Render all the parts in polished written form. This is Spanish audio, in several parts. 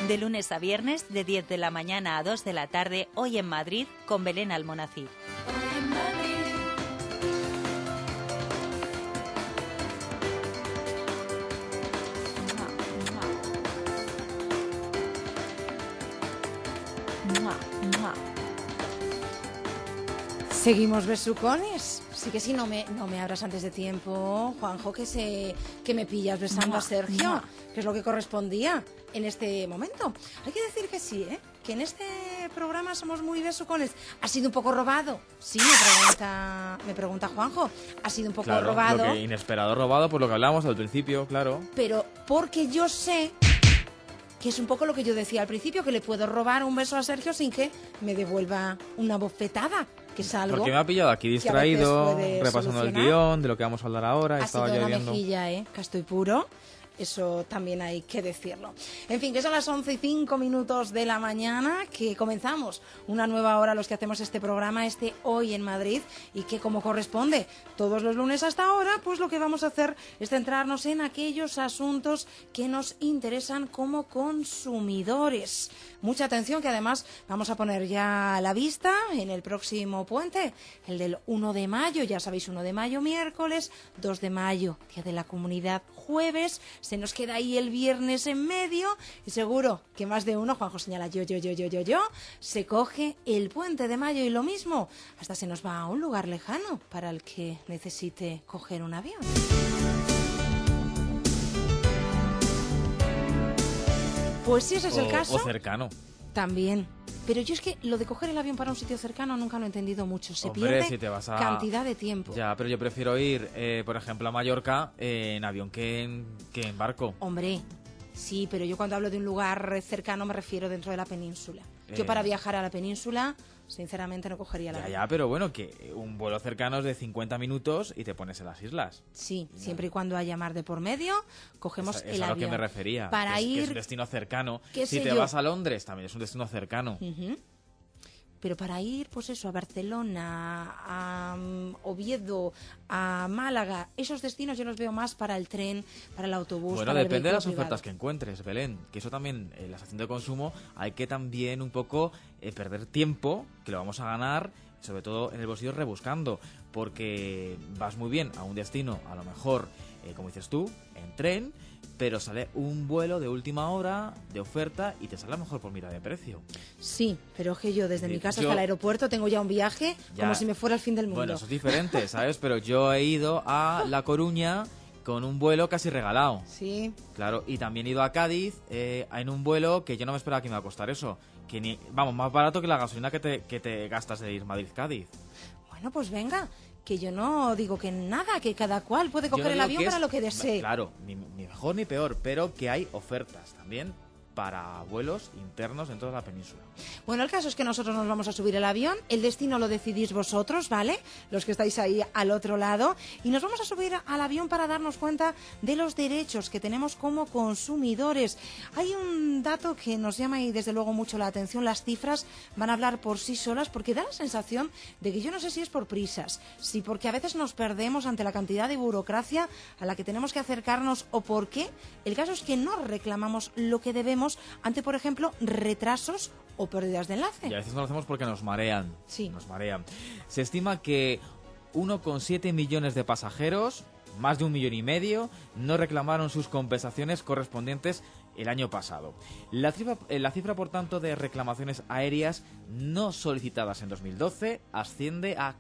De lunes a viernes, de 10 de la mañana a 2 de la tarde, hoy en Madrid, con Belén Almonacid. Seguimos besucones. Sí que sí, no me abras antes de tiempo, Juanjo, que me pillas besando a Sergio, que es lo que correspondía en este momento. Hay que decir que sí, que en este programa somos muy besucones. ¿Ha sido un poco robado? Sí, me pregunta Juanjo. ¿Ha sido un poco robado? Lo que inesperado robado, por lo que hablábamos al principio, claro. Pero porque yo sé que es un poco lo que yo decía al principio, que le puedo robar un beso a Sergio sin que me devuelva una bofetada, que es algo. Porque me ha pillado aquí distraído, repasando el guión de lo que vamos a hablar ahora. Ha estaba sido yo una viendo. mejilla, que estoy puro. Eso también hay que decirlo. En fin, que son las 11:05 de la mañana, que comenzamos una nueva hora los que hacemos este programa, Hoy en Madrid, y que como corresponde todos los lunes hasta ahora, pues lo que vamos a hacer es centrarnos en aquellos asuntos que nos interesan como consumidores. Mucha atención, que además vamos a poner ya a la vista en el próximo puente, el del 1 de mayo, ya sabéis, 1 de mayo miércoles, 2 de mayo, Día de la Comunidad jueves, se nos queda ahí el viernes en medio y seguro que más de uno, Juanjo señala yo, se coge el puente de mayo y lo mismo, hasta se nos va a un lugar lejano para el que necesite coger un avión. Pues si ese es el caso. O cercano. También. Pero yo es que lo de coger el avión para un sitio cercano nunca lo he entendido mucho. Se Hombre, pierde si te vas cantidad de tiempo. Ya, pero yo prefiero ir, por ejemplo, a Mallorca en avión que en barco. Hombre, sí, pero yo cuando hablo de un lugar cercano me refiero dentro de la península. Yo para viajar a la península, sinceramente, no cogería el avión. Ya, pero bueno, que un vuelo cercano es de 50 minutos y te pones en las islas. Sí, siempre y cuando haya mar de por medio, cogemos el avión. Es a lo que me refería. Para ir... que es un destino cercano. Si te yo? vas a Londres, también es un destino cercano. Pero para ir, pues eso, a Barcelona, a Oviedo, a Málaga, esos destinos yo los veo más para el tren, para el autobús, bueno, para el depende de las privado. ofertas que encuentres, Belén. Que eso también, en la estación de consumo, hay que también un poco perder tiempo, que lo vamos a ganar, sobre todo en el bolsillo rebuscando, porque vas muy bien a un destino, a lo mejor, como dices tú, en tren, pero sale un vuelo de última hora, de oferta, y te sale a lo mejor por mitad de precio. Sí, pero que yo desde mi casa hasta el aeropuerto tengo ya un viaje como si me fuera el fin del mundo. Bueno, eso es diferente, ¿sabes? Pero yo he ido a La Coruña con un vuelo casi regalado. Sí. Claro, y también he ido a Cádiz en un vuelo que yo no me esperaba que me iba a costar eso. Que vamos, más barato que la gasolina que te gastas de ir Madrid-Cádiz. Bueno, pues venga, que yo no digo que nada, que cada cual puede coger el avión para lo que desee. Claro, ni mejor ni peor, pero que hay ofertas también para vuelos internos en toda la península. Bueno, el caso es que nosotros nos vamos a subir el avión, el destino lo decidís vosotros, ¿vale? Los que estáis ahí al otro lado, y nos vamos a subir al avión para darnos cuenta de los derechos que tenemos como consumidores. Hay un dato que nos llama y desde luego mucho la atención, las cifras van a hablar por sí solas, porque da la sensación de que yo no sé si es por prisas, si porque a veces nos perdemos ante la cantidad de burocracia a la que tenemos que acercarnos o por qué. El caso es que no reclamamos lo que debemos ante, por ejemplo, retrasos o pérdidas de enlace. Y a veces no lo hacemos porque nos marean. Sí. Nos marean. Se estima que 1,7 millones de pasajeros, más de 1,5 millones, no reclamaron sus compensaciones correspondientes el año pasado. La cifra, por tanto, de reclamaciones aéreas no solicitadas en 2012 asciende a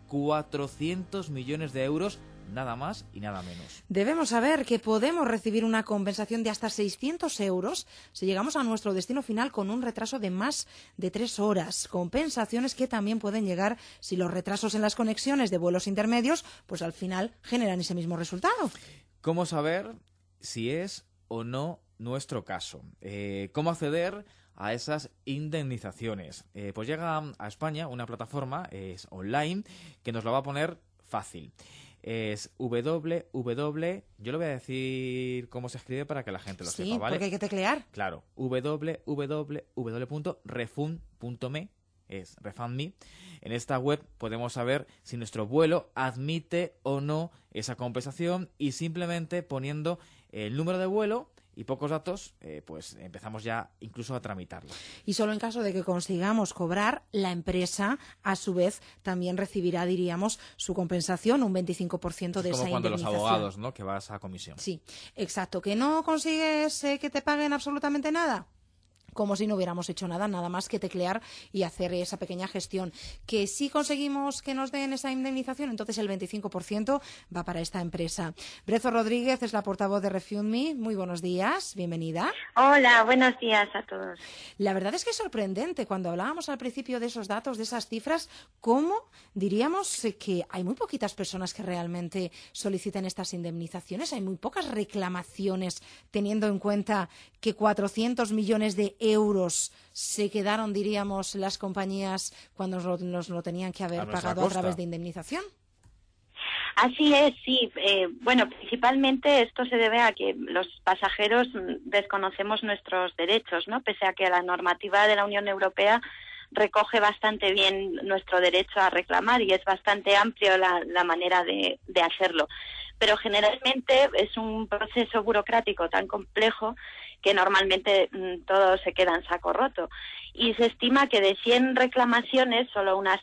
400 millones de euros, nada más y nada menos. Debemos saber que podemos recibir una compensación de hasta 600 euros si llegamos a nuestro destino final con un retraso de más de 3 horas. Compensaciones que también pueden llegar si los retrasos en las conexiones de vuelos intermedios, pues al final generan ese mismo resultado. ¿Cómo saber si es o no nuestro caso? ¿Cómo acceder a esas indemnizaciones? Pues llega a España una plataforma, es online, que nos lo va a poner fácil. Es www, yo le voy a decir cómo se escribe para que la gente lo sepa, ¿vale? Porque hay que teclear. Claro, www.refund.me, es refundme. En esta web podemos saber si nuestro vuelo admite o no esa compensación y simplemente poniendo el número de vuelo y pocos datos, pues empezamos ya incluso a tramitarlo. Y solo en caso de que consigamos cobrar, la empresa, a su vez, también recibirá, diríamos, su compensación, un 25% de esa indemnización. Es como cuando los abogados, ¿no?, que vas a comisión. Sí, exacto. ¿Que no consigues que te paguen absolutamente nada? Como si no hubiéramos hecho nada más que teclear y hacer esa pequeña gestión. Que si conseguimos que nos den esa indemnización, entonces el 25% va para esta empresa. Brezo Rodríguez es la portavoz de Refund Me. Muy buenos días, bienvenida. Hola, buenos días a todos. La verdad es que es sorprendente, cuando hablábamos al principio de esos datos, de esas cifras, cómo diríamos que hay muy poquitas personas que realmente soliciten estas indemnizaciones, hay muy pocas reclamaciones, teniendo en cuenta que 400 millones de euros se quedaron, diríamos, las compañías cuando nos lo tenían que haber pagado a través de indemnización. Así es, sí. Bueno, principalmente esto se debe a que los pasajeros desconocemos nuestros derechos, ¿no? Pese a que la normativa de la Unión Europea recoge bastante bien nuestro derecho a reclamar y es bastante amplio la manera de hacerlo. Pero generalmente es un proceso burocrático tan complejo que normalmente todo se queda en saco roto. Y se estima que de 100 reclamaciones, solo un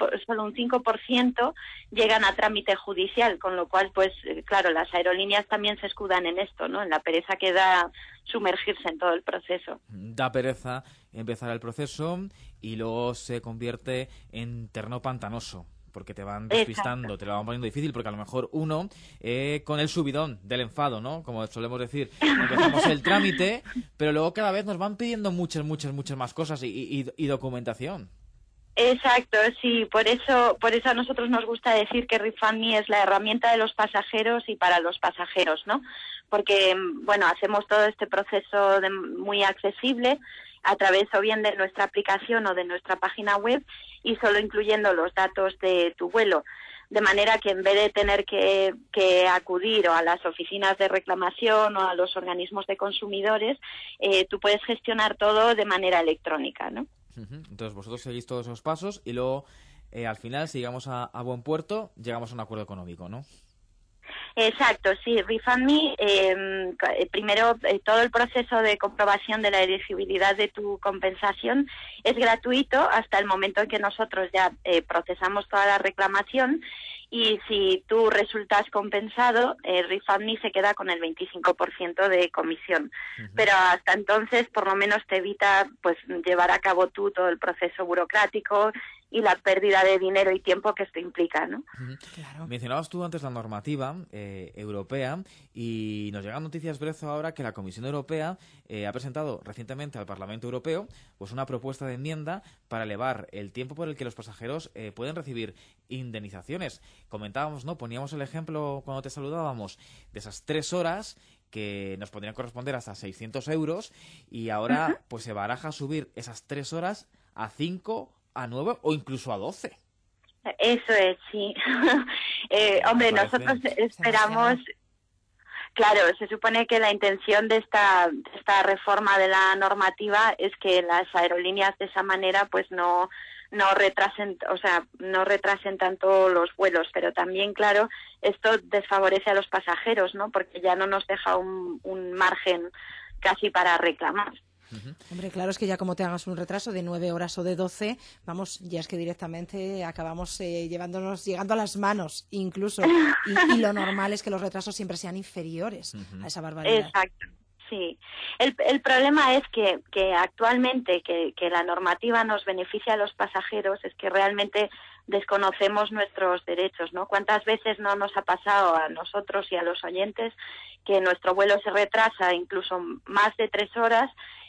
5% llegan a trámite judicial, con lo cual, pues claro, las aerolíneas también se escudan en esto, ¿no? En la pereza que da sumergirse en todo el proceso. Da pereza empezar el proceso y luego se convierte en terreno pantanoso, porque te van despistando, exacto, te lo van poniendo difícil, porque a lo mejor uno, con el subidón del enfado, ¿no?, como solemos decir, empezamos el trámite, pero luego cada vez nos van pidiendo muchas más cosas y documentación. Exacto, sí, por eso a nosotros nos gusta decir que Refund Me es la herramienta de los pasajeros y para los pasajeros, ¿no? Porque, bueno, hacemos todo este proceso muy accesible a través o bien de nuestra aplicación o de nuestra página web y solo incluyendo los datos de tu vuelo. De manera que en vez de tener que acudir o a las oficinas de reclamación o a los organismos de consumidores, tú puedes gestionar todo de manera electrónica, ¿no? Entonces vosotros seguís todos esos pasos y luego al final, si llegamos a buen puerto, llegamos a un acuerdo económico, ¿no? Exacto, sí. Refund Me, primero todo el proceso de comprobación de la elegibilidad de tu compensación es gratuito hasta el momento en que nosotros ya procesamos toda la reclamación y si tú resultas compensado, Refund Me se queda con el 25% de comisión. Pero hasta entonces, por lo menos te evita pues llevar a cabo tú todo el proceso burocrático y la pérdida de dinero y tiempo que esto implica, ¿no? Claro. Mencionabas tú antes la normativa europea y nos llegan noticias, Brezo, ahora que la Comisión Europea ha presentado recientemente al Parlamento Europeo pues una propuesta de enmienda para elevar el tiempo por el que los pasajeros pueden recibir indemnizaciones. Comentábamos, ¿no?, poníamos el ejemplo cuando te saludábamos de esas 3 horas que nos podrían corresponder hasta 600 euros y ahora pues se baraja subir esas 3 horas a 5, a 9 o incluso a 12. Eso es, sí. Hombre, nosotros esperamos... Claro, se supone que la intención de esta reforma de la normativa es que las aerolíneas de esa manera pues no retrasen tanto los vuelos, pero también, claro, esto desfavorece a los pasajeros, ¿no? Porque ya no nos deja un margen casi para reclamar. Hombre, claro, es que ya como te hagas un retraso de 9 horas o de 12, vamos, ya es que directamente acabamos llegando a las manos incluso. Y lo normal es que los retrasos siempre sean inferiores a esa barbaridad. Exacto. Sí, el problema es que actualmente que la normativa nos beneficia a los pasajeros es que realmente desconocemos nuestros derechos, ¿no? ¿Cuántas veces no nos ha pasado a nosotros y a los oyentes que nuestro vuelo se retrasa incluso más de 3 horas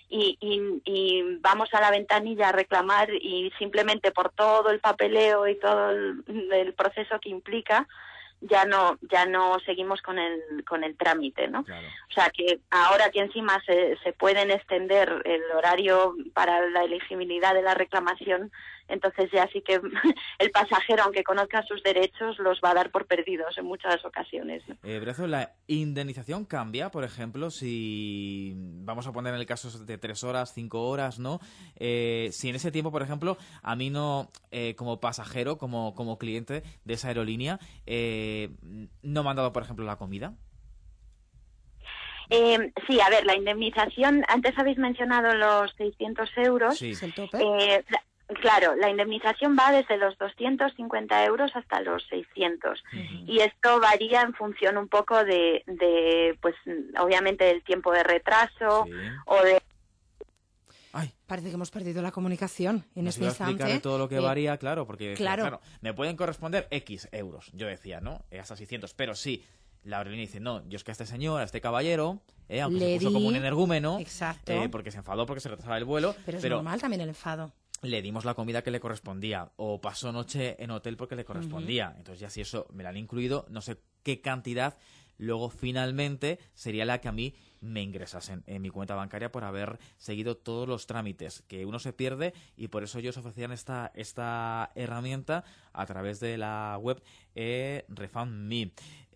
y vamos a la ventanilla a reclamar y simplemente por todo el papeleo y todo el proceso que implica ya no seguimos con el trámite, ¿no? Claro. O sea que ahora que encima se pueden extender el horario para la elegibilidad de la reclamación, entonces ya sí que el pasajero, aunque conozca sus derechos, los va a dar por perdidos en muchas ocasiones, ¿no? Brezo, ¿la indemnización cambia, por ejemplo, si vamos a poner en el caso de 3 horas, 5 horas, ¿no? Si en ese tiempo, por ejemplo, a mí no, como pasajero, como cliente de esa aerolínea, no me han dado, por ejemplo, la comida? Sí, a ver, la indemnización, antes habéis mencionado los 600 euros. Sí. ¿Es el tope? Claro, la indemnización va desde los 250 euros hasta los 600. Y esto varía en función un poco pues, obviamente, del tiempo de retraso Sí. o de... Ay, Parece que hemos perdido la comunicación en nos este iba a explicar instante. de todo lo que varía, claro, porque decía, claro. me pueden corresponder X euros, yo decía, ¿no? Hasta 600, pero sí, la aerolínea dice, no, yo es que a este señor, a este caballero, aunque Le se puso di- como un energúmeno, Exacto. porque se enfadó porque se retrasaba el vuelo, Pero es normal también el enfado. le dimos la comida que le correspondía, o pasó noche en hotel porque le correspondía. Entonces ya si eso me la han incluido, no sé qué cantidad luego finalmente sería la que a mí me ingresasen en mi cuenta bancaria por haber seguido todos los trámites, que uno se pierde, y por eso ellos ofrecían esta herramienta a través de la web RefundMe.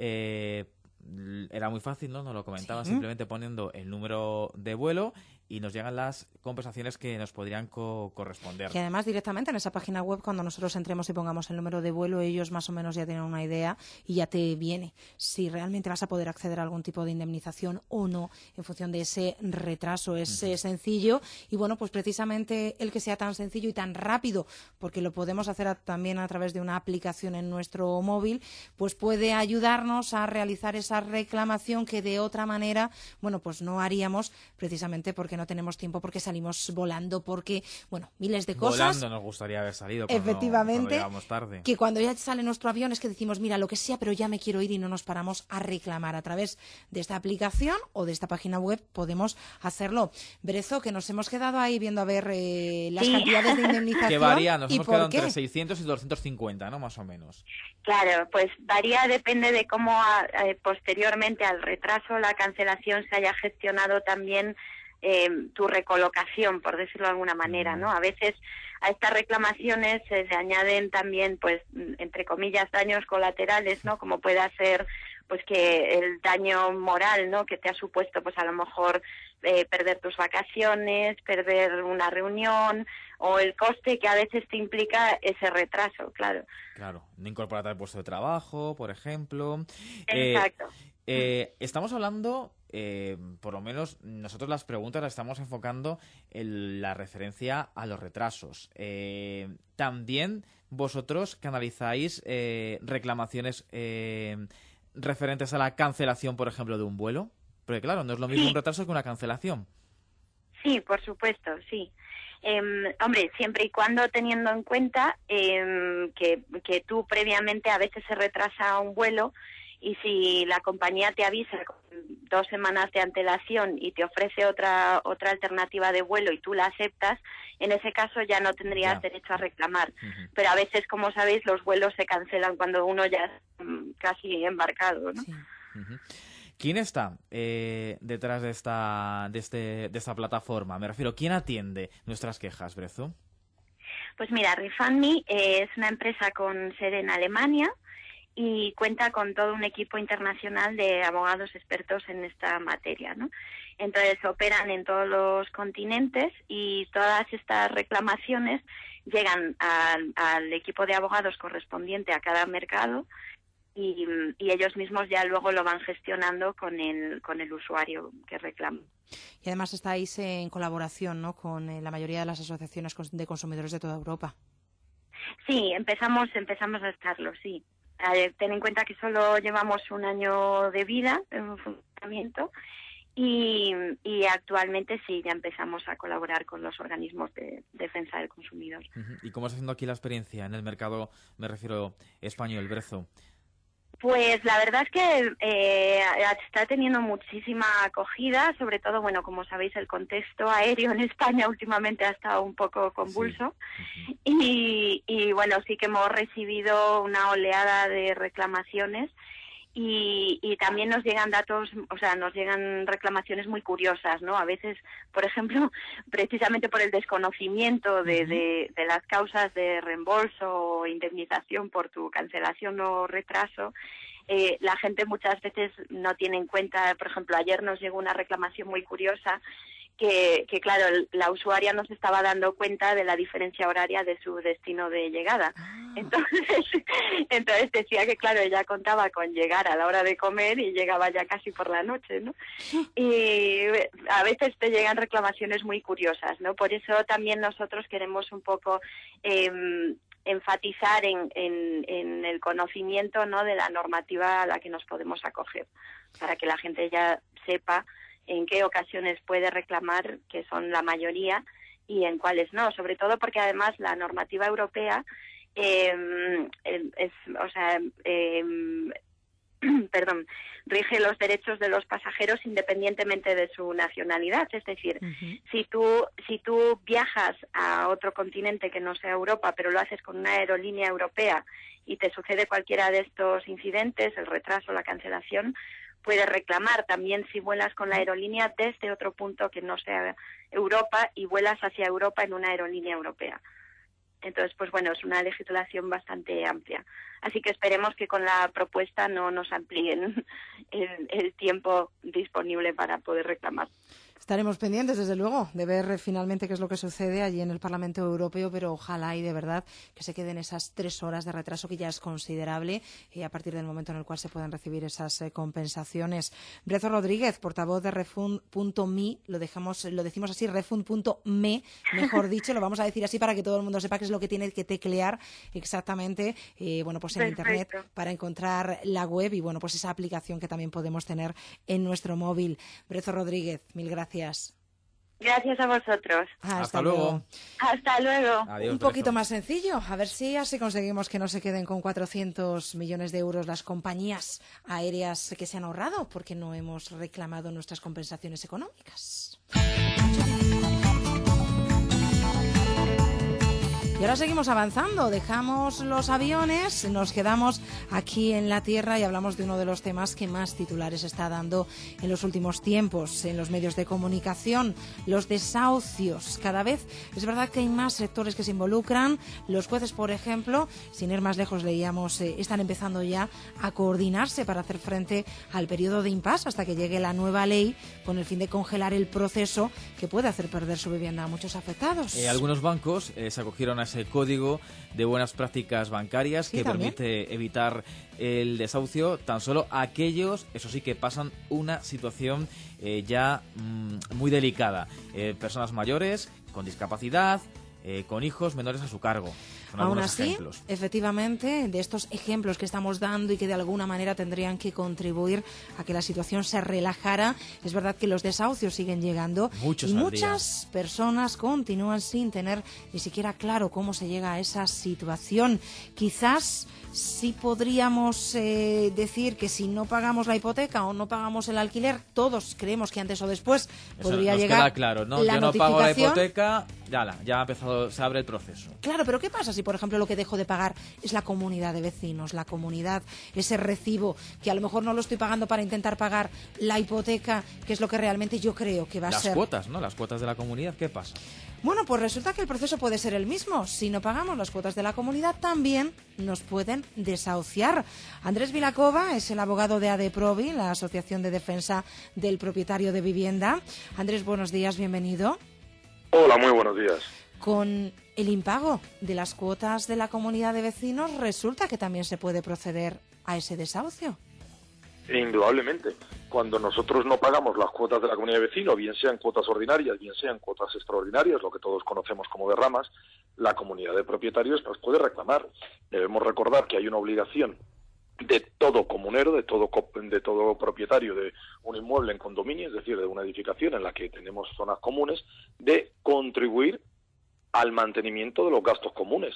Era muy fácil, ¿no? Nos lo comentaban, Sí. simplemente poniendo el número de vuelo y nos llegan las compensaciones que nos podrían corresponder. Que además directamente en esa página web, cuando nosotros entremos y pongamos el número de vuelo, ellos más o menos ya tienen una idea y ya te viene si realmente vas a poder acceder a algún tipo de indemnización o no en función de ese retraso. Es sencillo y bueno, pues precisamente el que sea tan sencillo y tan rápido, porque lo podemos hacer también a través de una aplicación en nuestro móvil, pues puede ayudarnos a realizar esa reclamación que de otra manera, bueno, pues no haríamos, precisamente porque no tenemos tiempo, porque salimos volando, porque, bueno, miles de cosas. Volando nos gustaría haber salido cuando Efectivamente, llegamos tarde. que cuando ya sale nuestro avión es que decimos, mira, lo que sea, pero ya me quiero ir, y no nos paramos a reclamar. A través de esta aplicación o de esta página web podemos hacerlo. Brezo, que nos hemos quedado ahí viendo a ver las Sí. cantidades de indemnización. Que varía, nos ¿Y hemos por quedado qué? entre 600 y 250, ¿no? Más o menos. Claro, pues varía, depende de cómo posteriormente al retraso, la cancelación, se haya gestionado también tu recolocación, por decirlo de alguna manera, ¿no? A veces a estas reclamaciones se le añaden también, pues, entre comillas, daños colaterales, ¿no? Como pueda ser, pues, que el daño moral, ¿no? Que te ha supuesto, pues, a lo mejor perder tus vacaciones, perder una reunión, o el coste que a veces te implica ese retraso, claro. Claro, no incorporarte al puesto de trabajo, por ejemplo. Exacto. Estamos hablando, por lo menos nosotros las preguntas las estamos enfocando en la referencia a los retrasos. También vosotros canalizáis reclamaciones referentes a la cancelación, por ejemplo, de un vuelo. Porque claro, no es lo mismo Sí. un retraso que una cancelación. Sí, por supuesto, sí. Hombre, siempre y cuando teniendo en cuenta que tú previamente a veces se retrasa un vuelo, y si la compañía te avisa con 2 semanas de antelación y te ofrece otra alternativa de vuelo y tú la aceptas, en ese caso ya no tendrías Ya. derecho a reclamar. Pero a veces, como sabéis, los vuelos se cancelan cuando uno ya es casi embarcado, ¿no? Sí. Ujú. ¿Quién está detrás de esta plataforma? Me refiero, ¿quién atiende nuestras quejas, Brezo? Pues mira, RefundMe es una empresa con sede en Alemania y cuenta con todo un equipo internacional de abogados expertos en esta materia, ¿no? Entonces operan en todos los continentes y todas estas reclamaciones llegan al equipo de abogados correspondiente a cada mercado y ellos mismos ya luego lo van gestionando con el usuario que reclama. Y además estáis en colaboración, ¿no?, con la mayoría de las asociaciones de consumidores de toda Europa. Sí, empezamos a estarlo, sí. Ten en cuenta que solo llevamos 1 año de vida en funcionamiento y actualmente sí, ya empezamos a colaborar con los organismos de defensa del consumidor. ¿Y cómo está haciendo aquí la experiencia en el mercado, me refiero, español, Brezo? Pues la verdad es que está teniendo muchísima acogida, sobre todo, bueno, como sabéis, el contexto aéreo en España últimamente ha estado un poco convulso. Sí. Y bueno, sí que hemos recibido una oleada de reclamaciones y también nos llegan datos, o sea, nos llegan reclamaciones muy curiosas, ¿no? A veces, por ejemplo, precisamente por el desconocimiento de las causas de reembolso o indemnización por tu cancelación o retraso, la gente muchas veces no tiene en cuenta. Por ejemplo, ayer nos llegó una reclamación muy curiosa que claro, la usuaria no se estaba dando cuenta de la diferencia horaria de su destino de llegada. Entonces decía que, claro, ella contaba con llegar a la hora de comer y llegaba ya casi por la noche, ¿no? Y a veces te llegan reclamaciones muy curiosas, ¿no? Por eso también nosotros queremos un poco enfatizar en el conocimiento, ¿no?, de la normativa a la que nos podemos acoger, para que la gente ya sepa en qué ocasiones puede reclamar, que son la mayoría, y en cuáles no, sobre todo porque además la normativa europea rige los derechos de los pasajeros independientemente de su nacionalidad. Es decir, si tú viajas a otro continente que no sea Europa, pero lo haces con una aerolínea europea y te sucede cualquiera de estos incidentes, el retraso, la cancelación, puedes reclamar. También si vuelas con la aerolínea desde otro punto que no sea Europa y vuelas hacia Europa en una aerolínea europea. Entonces, pues bueno, es una legislación bastante amplia. Así que esperemos que con la propuesta no nos amplíen el tiempo disponible para poder reclamar. Estaremos pendientes, desde luego, de ver finalmente qué es lo que sucede allí en el Parlamento Europeo, pero ojalá y de verdad que se queden esas 3 horas de retraso, que ya es considerable, a partir del momento en el cual se puedan recibir esas compensaciones. Brezo Rodríguez, portavoz de Refund.me, lo decimos así, Refund.me, mejor dicho, lo vamos a decir así para que todo el mundo sepa qué es lo que tiene que teclear exactamente, pues en Internet, para encontrar la web y pues esa aplicación que también podemos tener en nuestro móvil. Brezo Rodríguez, mil gracias. Gracias a vosotros. Hasta luego. Hasta luego. Adiós, Un poquito más sencillo, a ver si así conseguimos que no se queden con 400 millones de euros las compañías aéreas que se han ahorrado porque no hemos reclamado nuestras compensaciones económicas. Y ahora seguimos avanzando, dejamos los aviones, nos quedamos aquí en la tierra y hablamos de uno de los temas que más titulares está dando en los últimos tiempos en los medios de comunicación, los desahucios. Cada vez es verdad que hay más sectores que se involucran. Los jueces, por ejemplo, sin ir más lejos, leíamos, están empezando ya a coordinarse para hacer frente al periodo de impasse hasta que llegue la nueva ley con el fin de congelar el proceso que puede hacer perder su vivienda a muchos afectados. Algunos bancos se acogieron a ese código de buenas prácticas bancarias que permite evitar el desahucio tan solo a aquellos, eso sí, que pasan una situación ya muy delicada. Personas mayores, con discapacidad, con hijos menores a su cargo. Son Aún algunos así, ejemplos. Efectivamente, de estos ejemplos que estamos dando y que de alguna manera tendrían que contribuir a que la situación se relajara, es verdad que los desahucios siguen llegando y muchas personas continúan sin tener ni siquiera claro cómo se llega a esa situación. Quizás sí podríamos decir que si no pagamos la hipoteca o no pagamos el alquiler, todos creemos que antes o después podría llegar queda claro, ¿no? la Yo no notificación. pago la hipoteca, ya ha empezado, se abre el proceso. Claro, pero ¿qué pasa si, por ejemplo, lo que dejo de pagar es la comunidad de vecinos, la comunidad, ese recibo, que a lo mejor no lo estoy pagando para intentar pagar la hipoteca, que es lo que realmente yo creo que va a ser? Las cuotas, ¿no? Las cuotas de la comunidad, ¿qué pasa? Bueno, pues resulta que el proceso puede ser el mismo. Si no pagamos las cuotas de la comunidad, también nos pueden desahuciar. Andrés Vilacova es el abogado de ADEPROVI, la Asociación de Defensa del Propietario de Vivienda. Andrés, buenos días, bienvenido. Hola, muy buenos días. Con el impago de las cuotas de la comunidad de vecinos, resulta que también se puede proceder a ese desahucio. Indudablemente. Cuando nosotros no pagamos las cuotas de la comunidad de vecinos, bien sean cuotas ordinarias, bien sean cuotas extraordinarias, lo que todos conocemos como derramas, la comunidad de propietarios pues puede reclamar. Debemos recordar que hay una obligación de todo comunero, de todo propietario de un inmueble en condominio, es decir, de una edificación en la que tenemos zonas comunes, de contribuir al mantenimiento de los gastos comunes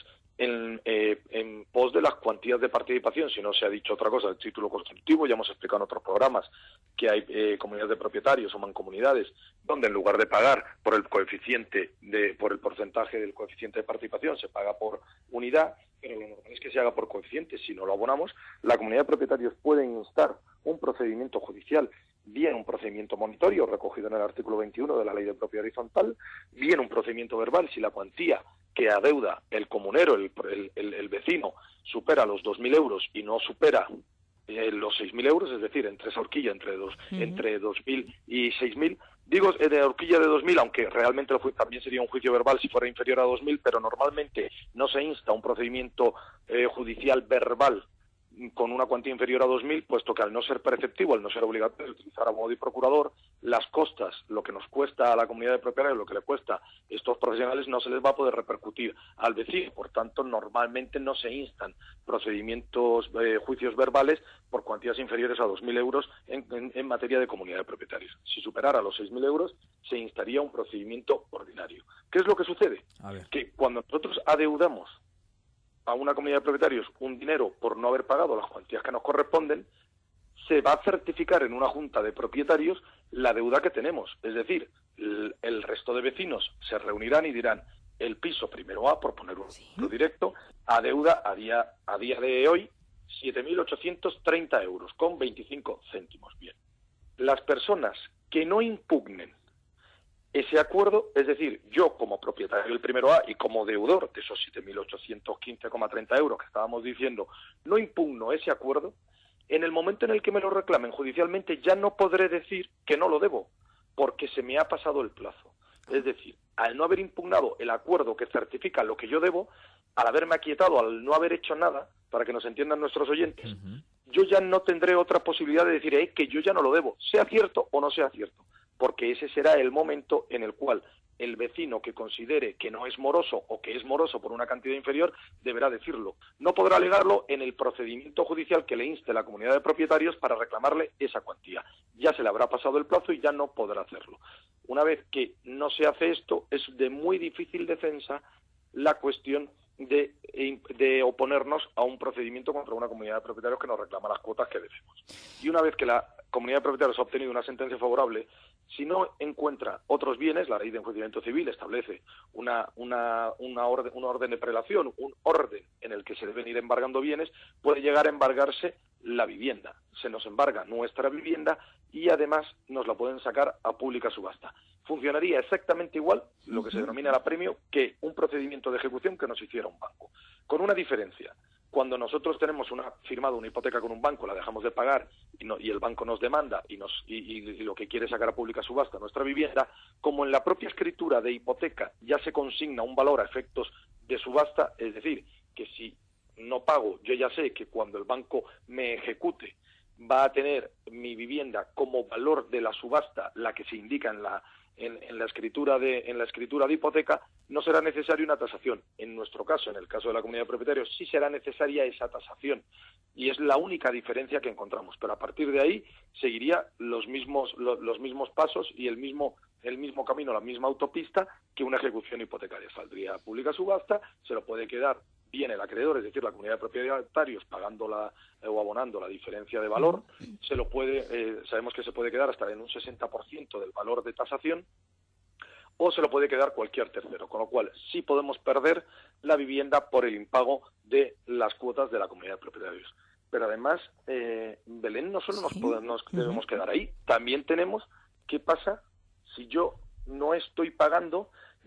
en pos de las cuantías de participación. Si no se ha dicho otra cosa, el título constitutivo, ya hemos explicado en otros programas que hay comunidades de propietarios o mancomunidades donde en lugar de pagar por el porcentaje del coeficiente de participación se paga por unidad, pero lo normal es que se haga por coeficiente. Si no lo abonamos, la comunidad de propietarios puede instar un procedimiento judicial, bien un procedimiento monitorio recogido en el artículo 21 de la Ley de Propiedad Horizontal, bien un procedimiento verbal si la cuantía que adeuda el comunero, el vecino, supera los 2.000 euros y no supera los 6.000 euros, es decir, entre esa horquilla, entre 2.000 y 6.000, Digo de horquilla de 2.000, aunque realmente también sería un juicio verbal si fuera inferior a 2.000, pero normalmente no se insta un procedimiento judicial verbal con una cuantía inferior a 2.000, puesto que al no ser preceptivo, al no ser obligatorio utilizar abogado y procurador, las costas, lo que nos cuesta a la comunidad de propietarios, lo que le cuesta a estos profesionales, no se les va a poder repercutir al vecino. Por tanto, normalmente no se instan procedimientos, juicios verbales por cuantías inferiores a 2.000 euros en materia de comunidad de propietarios. Si superara los 6.000 euros, se instaría un procedimiento ordinario. ¿Qué es lo que sucede? Que cuando nosotros adeudamos a una comunidad de propietarios un dinero por no haber pagado las cuantías que nos corresponden, se va a certificar en una junta de propietarios la deuda que tenemos. Es decir, el resto de vecinos se reunirán y dirán, el piso primero A, por poner un ejemplo directo, adeuda a día de hoy 7.830 euros con 25 céntimos. Bien, las personas que no impugnen ese acuerdo, es decir, yo como propietario del primero A y como deudor de esos 7.815,30 euros que estábamos diciendo, no impugno ese acuerdo, en el momento en el que me lo reclamen judicialmente ya no podré decir que no lo debo, porque se me ha pasado el plazo. Es decir, al no haber impugnado el acuerdo que certifica lo que yo debo, al haberme aquietado, al no haber hecho nada, para que nos entiendan nuestros oyentes, yo ya no tendré otra posibilidad de decir que yo ya no lo debo, sea cierto o no sea cierto, porque ese será el momento en el cual el vecino que considere que no es moroso o que es moroso por una cantidad inferior deberá decirlo. No podrá alegarlo en el procedimiento judicial que le inste la comunidad de propietarios para reclamarle esa cuantía. Ya se le habrá pasado el plazo y ya no podrá hacerlo. Una vez que no se hace esto, es de muy difícil defensa la cuestión de oponernos a un procedimiento contra una comunidad de propietarios que nos reclama las cuotas que debemos. Y una vez que la comunidad de propietarios ha obtenido una sentencia favorable, si no encuentra otros bienes, la ley de enjuiciamiento civil establece una orden de prelación, un orden en el que se deben ir embargando bienes, puede llegar a embargarse la vivienda. Se nos embarga nuestra vivienda y además nos la pueden sacar a pública subasta. Funcionaría exactamente igual, lo que se denomina el apremio, que un procedimiento de ejecución que nos hiciera un banco. Con una diferencia. Cuando nosotros tenemos firmado una hipoteca con un banco, la dejamos de pagar y el banco nos demanda y lo que quiere es sacar a pública subasta nuestra vivienda, como en la propia escritura de hipoteca ya se consigna un valor a efectos de subasta, es decir, que si no pago, yo ya sé que cuando el banco me ejecute va a tener mi vivienda como valor de la subasta, la que se indica en la escritura de hipoteca, no será necesaria una tasación. En nuestro caso, en el caso de la comunidad de propietarios, sí será necesaria esa tasación y es la única diferencia que encontramos. Pero a partir de ahí seguiría los mismos pasos y el mismo camino, la misma autopista que una ejecución hipotecaria. Saldría a pública subasta, se lo puede quedar bien el acreedor, es decir, la comunidad de propietarios pagando o abonando la diferencia de valor, sabemos que se puede quedar hasta en un 60% del valor de tasación, o se lo puede quedar cualquier tercero, con lo cual sí podemos perder la vivienda por el impago de las cuotas de la comunidad de propietarios. Pero además, Belén, no solo nos debemos quedar ahí, también tenemos qué pasa si yo no estoy pagando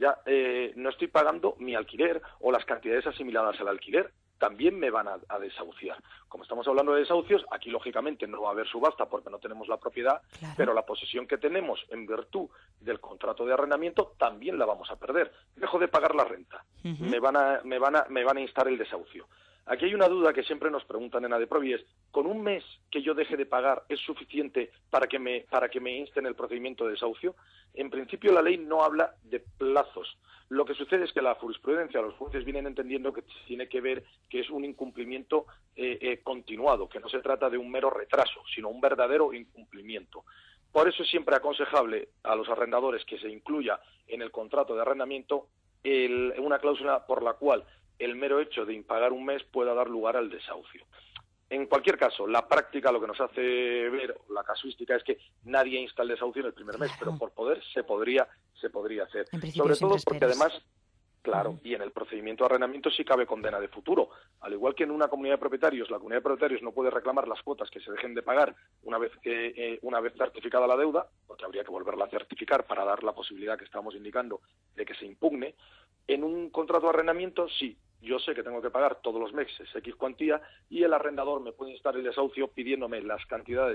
mi alquiler o las cantidades asimiladas al alquiler, también me van a desahuciar. Como estamos hablando de desahucios, aquí lógicamente no va a haber subasta porque no tenemos la propiedad, claro, pero la posesión que tenemos en virtud del contrato de arrendamiento también la vamos a perder. Dejo de pagar la renta, me van a instar el desahucio. Aquí hay una duda que siempre nos preguntan en ADEPROVI, es, ¿con un mes que yo deje de pagar es suficiente para que me insten el procedimiento de desahucio? En principio la ley no habla de plazos. Lo que sucede es que la jurisprudencia, los jueces vienen entendiendo que tiene que ver que es un incumplimiento continuado, que no se trata de un mero retraso, sino un verdadero incumplimiento. Por eso es siempre aconsejable a los arrendadores que se incluya en el contrato de arrendamiento una cláusula por la cual el mero hecho de impagar un mes pueda dar lugar al desahucio. En cualquier caso, la práctica lo que nos hace ver, la casuística, es que nadie insta el desahucio en el primer mes, pero por poder se podría hacer. Sobre todo porque además, claro, y en el procedimiento de arrendamiento sí cabe condena de futuro. Al igual que en una comunidad de propietarios, la comunidad de propietarios no puede reclamar las cuotas que se dejen de pagar una vez certificada la deuda, porque habría que volverla a certificar para dar la posibilidad que estamos indicando de que se impugne. En un contrato de arrendamiento, sí, yo sé que tengo que pagar todos los meses X cuantía y el arrendador me puede instar el desahucio pidiéndome las cantidades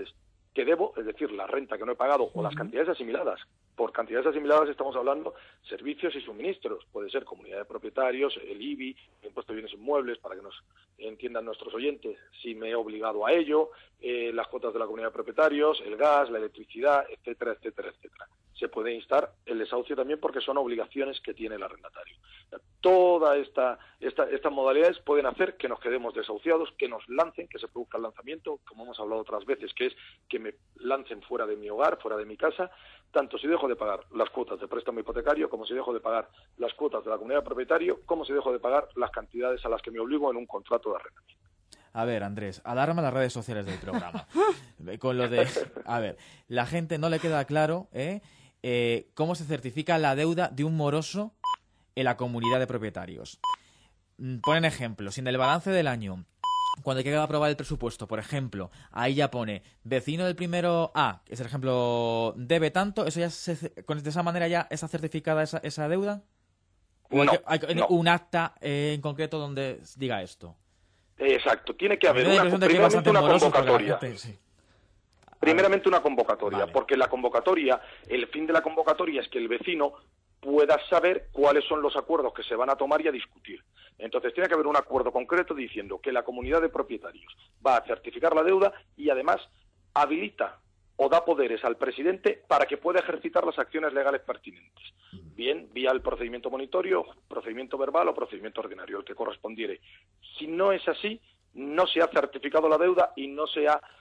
que debo, es decir, la renta que no he pagado o las cantidades asimiladas. Por cantidades asimiladas estamos hablando servicios y suministros. Puede ser comunidad de propietarios, el IBI, el impuesto de bienes inmuebles, para que nos entiendan nuestros oyentes, si me he obligado a ello, las cuotas de la comunidad de propietarios, el gas, la electricidad, etcétera, etcétera, etcétera. Se puede instar el desahucio también porque son obligaciones que tiene el arrendatario. Todas estas modalidades pueden hacer que nos quedemos desahuciados, que nos lancen, que se produzca el lanzamiento, como hemos hablado otras veces, que es que me lancen fuera de mi hogar, fuera de mi casa, tanto si dejo de pagar las cuotas de préstamo hipotecario, como si dejo de pagar las cuotas de la comunidad de propietario, como si dejo de pagar las cantidades a las que me obligo en un contrato de arrendamiento. A ver, Andrés, alarma las redes sociales del programa. Con lo de... A ver, la gente no le queda claro cómo se certifica la deuda de un moroso en la comunidad de propietarios. Ponen ejemplos. Si en el balance del año, cuando hay que aprobar el presupuesto, por ejemplo, ahí ya pone vecino del primero A, que es el ejemplo, debe tanto, ¿eso ya de esa manera ya está certificada esa deuda? ¿O No, hay no. un acta en concreto donde diga esto? Exacto, tiene que haber primeramente una convocatoria. Primeramente una convocatoria, Vale. porque la convocatoria, el fin de la convocatoria es que el vecino pueda saber cuáles son los acuerdos que se van a tomar y a discutir. Entonces tiene que haber un acuerdo concreto diciendo que la comunidad de propietarios va a certificar la deuda y además habilita o da poderes al presidente para que pueda ejercitar las acciones legales pertinentes. Bien, vía el procedimiento monitorio, procedimiento verbal o procedimiento ordinario, el que correspondiere. Si no es así, no se ha certificado la deuda y no se ha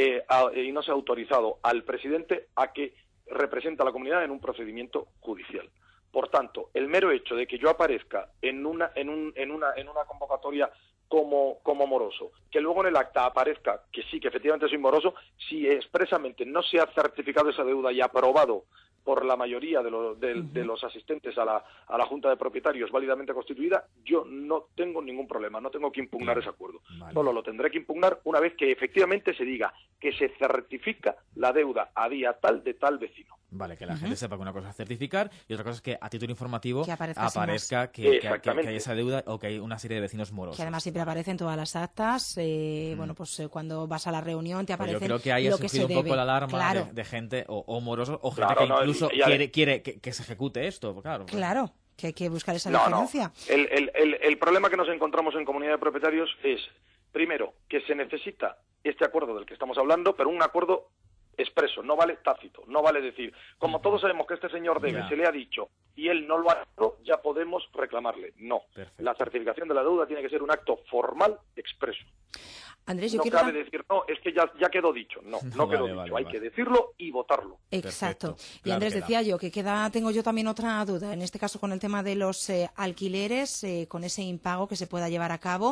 autorizado al presidente a que represente a la comunidad en un procedimiento judicial. Por tanto, el mero hecho de que yo aparezca en una convocatoria como moroso, que luego en el acta aparezca que sí, que efectivamente soy moroso, si expresamente no se ha certificado esa deuda y aprobado por la mayoría de los asistentes a la Junta de Propietarios válidamente constituida, yo no tengo ningún problema, no tengo que impugnar ese acuerdo. Vale. Solo lo tendré que impugnar una vez que efectivamente se diga que se certifica la deuda a día tal de tal vecino. Vale, que la gente sepa que una cosa es certificar y otra cosa es que a título informativo Que aparezca que hay esa deuda o que hay una serie de vecinos morosos. Que además siempre aparece en todas las actas. Bueno, pues cuando vas a la reunión te aparece Yo creo que ahí ha lo que se surgido un poco debe. la alarma Claro. de gente o morosos o gente Claro, que incluso y quiere que se ejecute esto. Claro. Que hay que buscar esa No. diferencia. El problema que nos encontramos en comunidad de propietarios es, primero, que se necesita este acuerdo del que estamos hablando, pero un acuerdo expreso, no vale tácito, no vale decir, como todos sabemos que este señor debe, Ya. se le ha dicho y él no lo ha hecho, ya podemos reclamarle. No, Perfecto. la certificación de la deuda tiene que ser un acto formal expreso. Andrés, yo No quiero... cabe decir, no, es que ya quedó dicho. No, no quedó Vale, dicho. vale, Hay que decirlo y votarlo. Exacto. Perfecto. Y Claro, Andrés, queda. decía yo que tengo yo también otra duda, en este caso con el tema de los alquileres, con ese impago que se pueda llevar a cabo,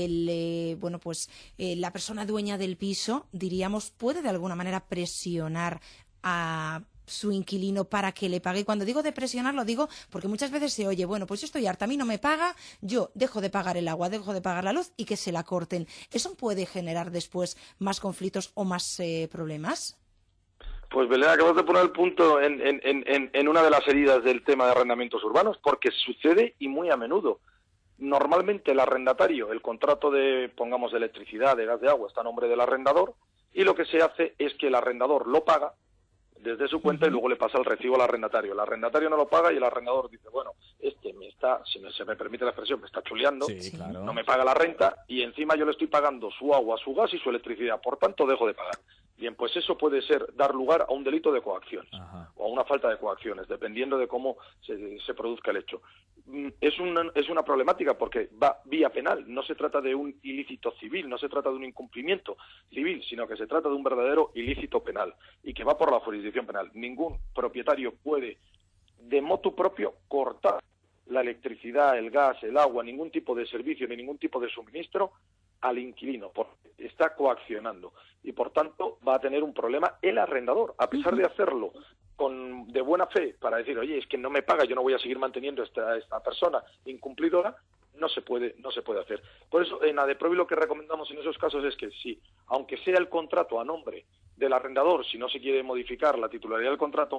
la persona dueña del piso, diríamos, puede de alguna manera presionar a su inquilino para que le pague. Cuando digo de presionar, lo digo porque muchas veces se oye, bueno, pues yo estoy harta, a mí no me paga, yo dejo de pagar el agua, dejo de pagar la luz y que se la corten. ¿Eso puede generar después más conflictos o más problemas? Pues Belén, acabas de poner el punto en una de las heridas del tema de arrendamientos urbanos, porque sucede y muy a menudo. Normalmente el arrendatario, el contrato de, pongamos, de electricidad, de gas, de agua, está a nombre del arrendador, y lo que se hace es que el arrendador lo paga desde su cuenta y luego le pasa el recibo al arrendatario. El arrendatario no lo paga y el arrendador dice, bueno, si se me permite la expresión, me está chuleando, Sí, claro. no me paga la renta y encima yo le estoy pagando su agua, su gas y su electricidad, por tanto dejo de pagar. Bien, pues eso puede dar lugar a un delito de coacción o a una falta de coacciones, dependiendo de cómo se produzca el hecho. Es una problemática porque va vía penal, no se trata de un ilícito civil, no se trata de un incumplimiento civil, sino que se trata de un verdadero ilícito penal y que va por la jurisdicción penal. Ningún propietario puede, de motu propio, cortar la electricidad, el gas, el agua, ningún tipo de servicio ni ningún tipo de suministro al inquilino, porque está coaccionando y por tanto va a tener un problema el arrendador, a pesar de hacerlo de buena fe para decir, oye, es que no me paga, yo no voy a seguir manteniendo a esta persona incumplidora, no se puede hacer. Por eso en ADEPROVI lo que recomendamos en esos casos es que sí, aunque sea el contrato a nombre del arrendador, si no se quiere modificar la titularidad del contrato,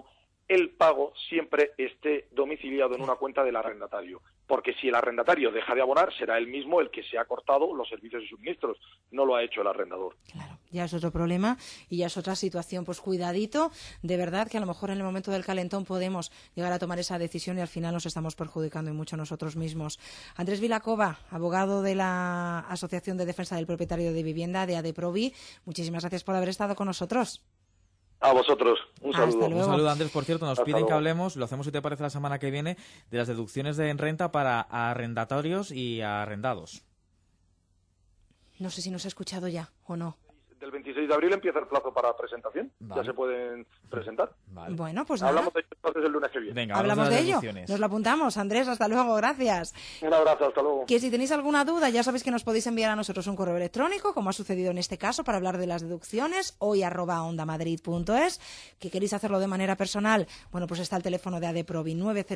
el pago siempre esté domiciliado en una cuenta del arrendatario, porque si el arrendatario deja de abonar, será él mismo el que se ha cortado los servicios y suministros, no lo ha hecho el arrendador. Claro, ya es otro problema y ya es otra situación. Pues cuidadito, de verdad que a lo mejor en el momento del calentón podemos llegar a tomar esa decisión y al final nos estamos perjudicando y mucho nosotros mismos. Andrés Vilacova, abogado de la Asociación de Defensa del Propietario de Vivienda, de ADEPROVI, muchísimas gracias por haber estado con nosotros. A vosotros, un saludo. Un saludo, Andrés. Por cierto, nos Hasta piden luego. que hablemos, lo hacemos si te parece la semana que viene, de las deducciones de renta para arrendatorios y arrendados. No sé si nos ha escuchado ya o no. Del 26 de abril empieza el plazo para presentación. Vale. Ya se pueden presentar. Vale. Bueno, pues nada, Hablamos de ello entonces el lunes que viene. Venga, hablamos de las ello. deducciones. Nos lo apuntamos. Andrés, hasta luego, gracias. Un abrazo, hasta luego. Que si tenéis alguna duda, ya sabéis que nos podéis enviar a nosotros un correo electrónico, como ha sucedido en este caso, para hablar de las deducciones, hoy@ondamadrid.es. Que queréis hacerlo de manera personal, bueno, pues está el teléfono de ADEPROVI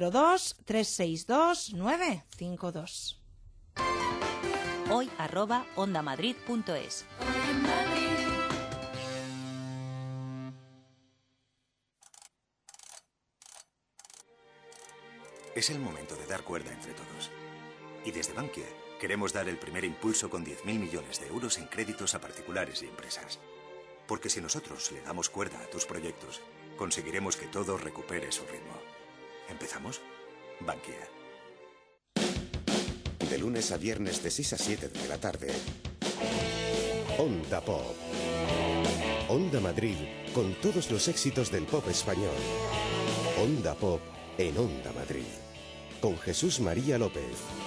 902-362-952. hoy@ondamadrid.es. Es el momento de dar cuerda entre todos. Y desde Bankia queremos dar el primer impulso con 10.000 millones de euros en créditos a particulares y empresas. Porque si nosotros le damos cuerda a tus proyectos, conseguiremos que todo recupere su ritmo. ¿Empezamos? Bankia. De lunes a viernes de 6 a 7 de la tarde. Onda Pop. Onda Madrid con todos los éxitos del pop español. Onda Pop en Onda Madrid. Con Jesús María López.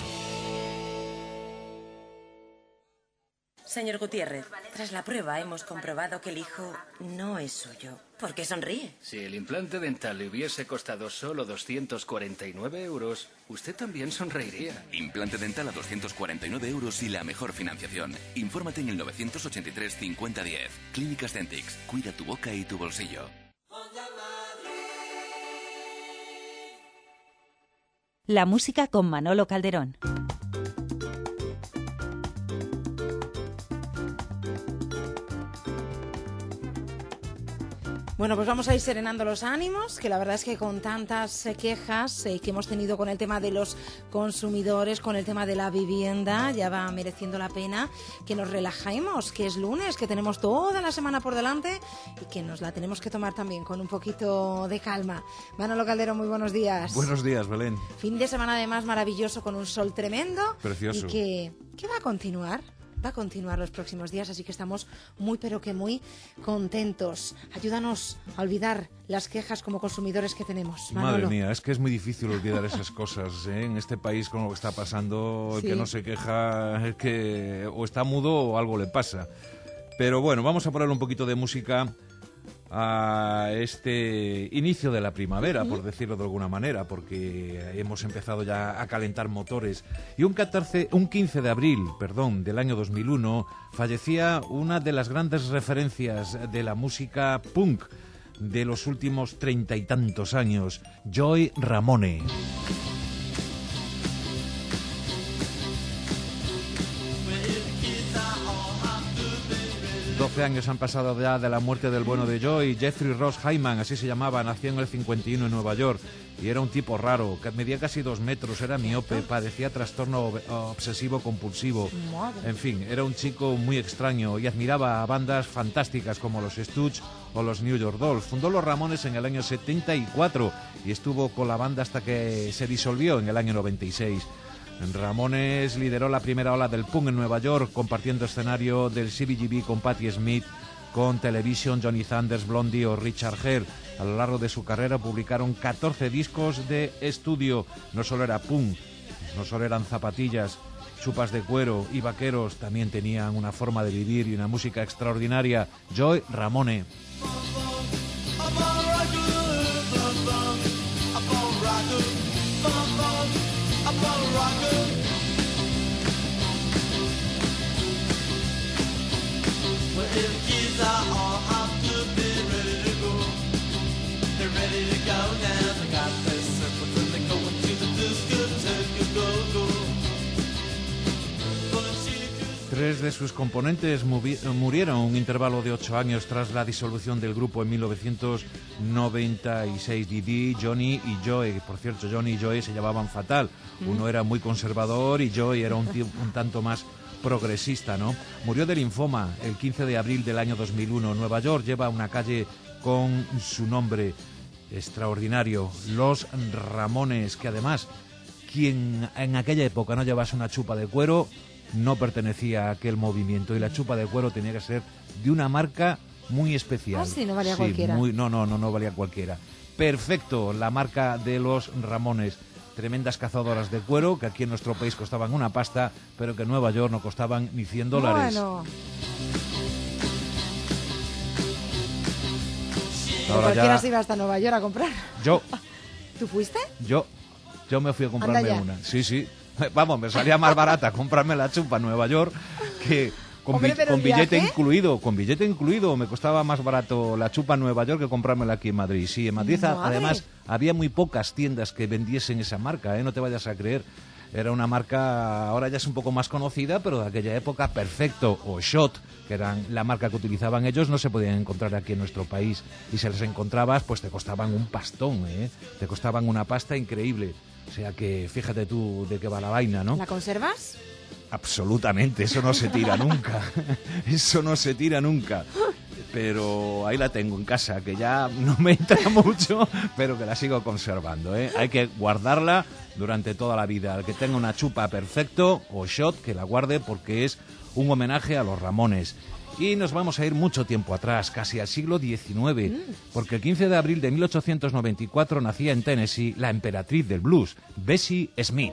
Señor Gutiérrez, tras la prueba hemos comprobado que el hijo no es suyo. ¿Por qué sonríe? Si el implante dental le hubiese costado solo 249 euros, usted también sonreiría. Implante dental a 249 euros y la mejor financiación. Infórmate en el 983 50 10. Clínicas Dentix. Cuida tu boca y tu bolsillo. La música con Manolo Calderón. Bueno, pues vamos a ir serenando los ánimos, que la verdad es que con tantas quejas que hemos tenido con el tema de los consumidores, con el tema de la vivienda, ya va mereciendo la pena que nos relajemos, que es lunes, que tenemos toda la semana por delante y que nos la tenemos que tomar también con un poquito de calma. Manolo Calderón, muy buenos días. Buenos días, Belén. Fin de semana además maravilloso con un sol tremendo. Precioso. Y que va a continuar. Va a continuar los próximos días, así que estamos muy pero que muy contentos. Ayúdanos a olvidar las quejas como consumidores que tenemos, Manolo. Madre mía, es que es muy difícil olvidar esas cosas, ¿eh? En este país con lo que está pasando, el Sí. que no se queja es que o está mudo o algo le pasa. Pero bueno, vamos a ponerle un poquito de música a este inicio de la primavera, por decirlo de alguna manera, porque hemos empezado ya a calentar motores. Y un 15 de abril, del año 2001, fallecía una de las grandes referencias de la música punk de los últimos 30 y tantos años, Joey Ramone. 12 años han pasado ya de la muerte del bueno de Joey. Jeffrey Ross Hyman, así se llamaba, nació en el 51 en Nueva York y era un tipo raro, que medía casi 2 metros, era miope, padecía trastorno obsesivo-compulsivo. En fin, era un chico muy extraño y admiraba a bandas fantásticas como los Stooges o los New York Dolls. Fundó los Ramones en el año 74 y estuvo con la banda hasta que se disolvió en el año 96. Ramones lideró la primera ola del punk en Nueva York, compartiendo escenario del CBGB con Patti Smith, con Television, Johnny Thunders, Blondie o Richard Hell. A lo largo de su carrera publicaron 14 discos de estudio. No solo era punk, no solo eran zapatillas, chupas de cuero y vaqueros, también tenían una forma de vivir y una música extraordinaria. Joey Ramone. de sus componentes murieron un intervalo de 8 años tras la disolución del grupo en 1996. Didi, Johnny y Joey. Por cierto, Johnny y Joey se llevaban fatal. Uno era muy conservador y Joey era un tanto más progresista, ¿no? Murió de linfoma el 15 de abril del año 2001. Nueva York lleva una calle con su nombre extraordinario, Los Ramones, que además, quien en aquella época no llevase una chupa de cuero no pertenecía a aquel movimiento, y la chupa de cuero tenía que ser de una marca muy especial. Ah, sí, no valía cualquiera. No valía cualquiera. Perfecto, la marca de Los Ramones. Tremendas cazadoras de cuero que aquí en nuestro país costaban una pasta, pero que en Nueva York no costaban ni $100. Bueno. Ahora Cualquiera ya... se iba hasta Nueva York a comprar. Yo. ¿Tú fuiste? Yo me fui a comprarme una. Sí. Vamos, me salía más barata comprarme la chupa en Nueva York que con billete incluido. Con billete incluido me costaba más barato la chupa en Nueva York que comprármela aquí en Madrid. Sí, en Madrid además había muy pocas tiendas que vendiesen esa marca, no te vayas a creer. Era una marca, ahora ya es un poco más conocida, pero de aquella época, Perfecto o Shot, que eran la marca que utilizaban ellos, no se podían encontrar aquí en nuestro país. Y si las encontrabas, pues te costaban un pastón, te costaban una pasta increíble. O sea que fíjate tú de qué va la vaina, ¿no? ¿La conservas? Absolutamente, eso no se tira nunca. Eso no se tira nunca. Pero ahí la tengo en casa, que ya no me entra mucho, pero que la sigo conservando, Hay que guardarla durante toda la vida. El que tenga una chupa Perfecto o Shot, que la guarde, porque es un homenaje a los Ramones. Y nos vamos a ir mucho tiempo atrás, casi al siglo XIX, porque el 15 de abril de 1894 nacía en Tennessee la emperatriz del blues, Bessie Smith.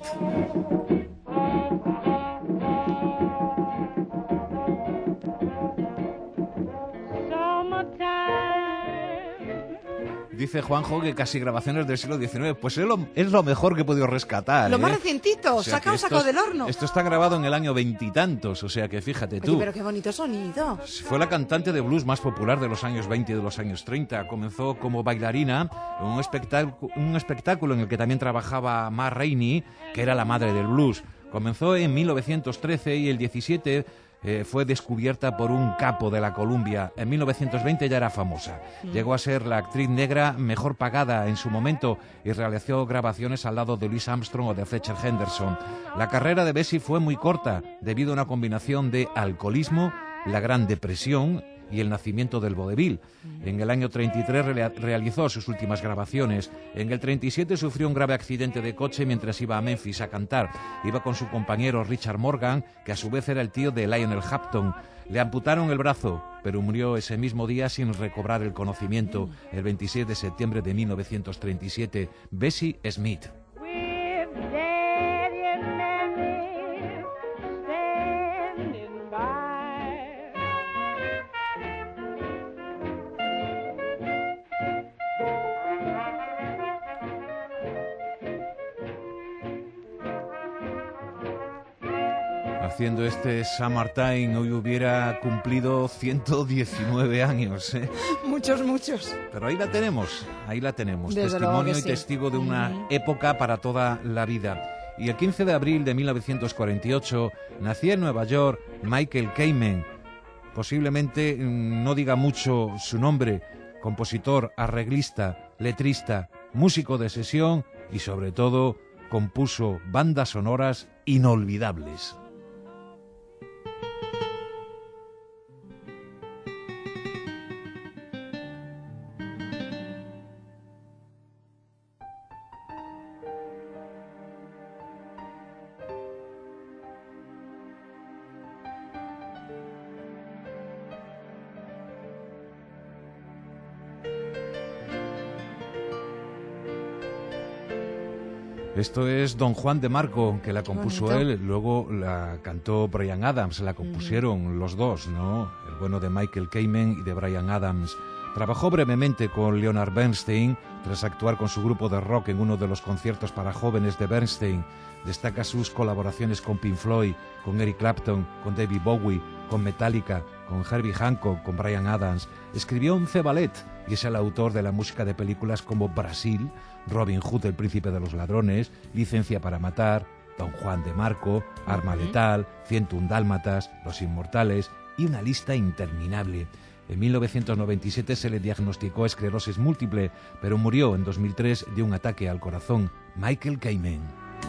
Dice Juanjo que casi grabaciones del siglo XIX. Pues es lo mejor que he podido rescatar. Lo más recientito, sacado del horno. Esto está grabado en el año veintitantos, o sea que fíjate tú. Oye, pero qué bonito sonido. Fue la cantante de blues más popular de los años 20 y de los años 30. Comenzó como bailarina en un espectáculo en el que también trabajaba Ma Rainey, que era la madre del blues. Comenzó en 1913 y el 17... fue descubierta por un capo de la Columbia. En 1920 ya era famosa. Llegó a ser la actriz negra mejor pagada en su momento y realizó grabaciones al lado de Louis Armstrong o de Fletcher Henderson. La carrera de Bessie fue muy corta debido a una combinación de alcoholismo, la Gran Depresión y el nacimiento del vodevil. En el año 33 realizó sus últimas grabaciones. En el 37 sufrió un grave accidente de coche mientras iba a Memphis a cantar. Iba con su compañero Richard Morgan, que a su vez era el tío de Lionel Hampton. Le amputaron el brazo, pero murió ese mismo día sin recobrar el conocimiento. El 26 de septiembre de 1937, Bessie Smith. Haciendo este Summertime hoy hubiera cumplido 119 años. Muchos. Pero ahí la tenemos. Desde testimonio sí. Y testigo de una época para toda la vida. Y el 15 de abril de 1948 nacía en Nueva York Michael Kamen. Posiblemente no diga mucho su nombre. Compositor, arreglista, letrista, músico de sesión y sobre todo compuso bandas sonoras inolvidables. Esto es Don Juan de Marco, que la compuso él, luego la cantó Bryan Adams, la compusieron los dos, ¿no? El bueno de Michael Kamen y de Bryan Adams. Trabajó brevemente con Leonard Bernstein, tras actuar con su grupo de rock en uno de los conciertos para jóvenes de Bernstein. Destaca sus colaboraciones con Pink Floyd, con Eric Clapton, con David Bowie, con Metallica, con Herbie Hancock, con Bryan Adams. Escribió 11 ballet y es el autor de la música de películas como Brasil, Robin Hood, el príncipe de los ladrones, Licencia para matar, Don Juan de Marco, Arma Letal, 101 Dálmatas, Los Inmortales y una lista interminable. En 1997 se le diagnosticó esclerosis múltiple, pero murió en 2003 de un ataque al corazón. Michael Kamen.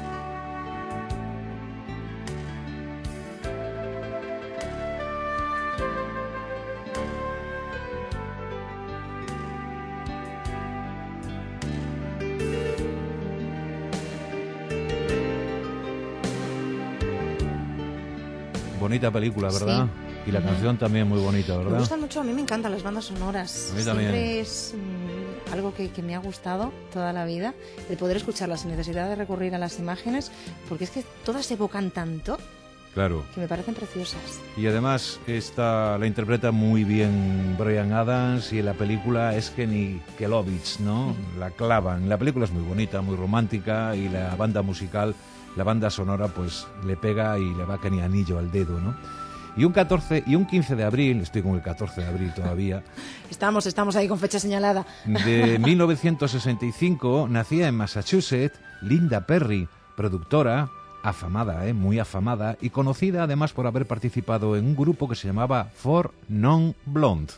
Bonita película, ¿verdad? Sí. Y la canción también muy bonita, ¿verdad? Me gustan mucho, a mí me encantan las bandas sonoras. A mí también. Siempre es algo que me ha gustado toda la vida, el poder escucharlas sin necesidad de recurrir a las imágenes, porque es que todas evocan tanto. Claro. Que me parecen preciosas. Y además esta la interpreta muy bien Bryan Adams, y en la película es Kenny Kelovich, ¿no? La clavan. La película es muy bonita, muy romántica, y la banda musical, la banda sonora, pues le pega y le va que ni anillo al dedo, ¿no? Y un 15 de abril, estoy con el 14 de abril todavía. Estamos ahí con fecha señalada. De 1965 nacía en Massachusetts Linda Perry, productora, afamada, muy afamada, y conocida además por haber participado en un grupo que se llamaba Four Non Blonde.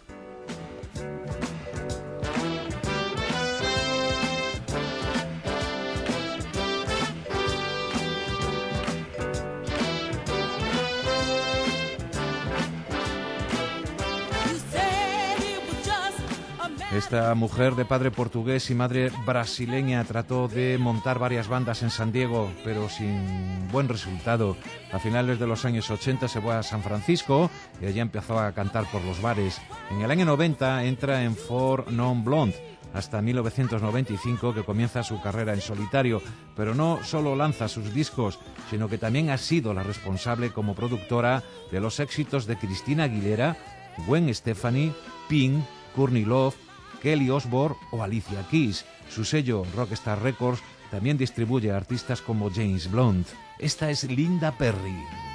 Esta mujer de padre portugués y madre brasileña trató de montar varias bandas en San Diego, pero sin buen resultado. A finales de los años 80 se fue a San Francisco y allí empezó a cantar por los bares. En el año 90 entra en Four Non Blonde, hasta 1995, que comienza su carrera en solitario, pero no solo lanza sus discos, sino que también ha sido la responsable como productora de los éxitos de Christina Aguilera, Gwen Stefani, Pink, Courtney Love, Kelly Osbourne o Alicia Keys. Su sello Rockstar Records también distribuye a artistas como James Blunt. Esta es Linda Perry.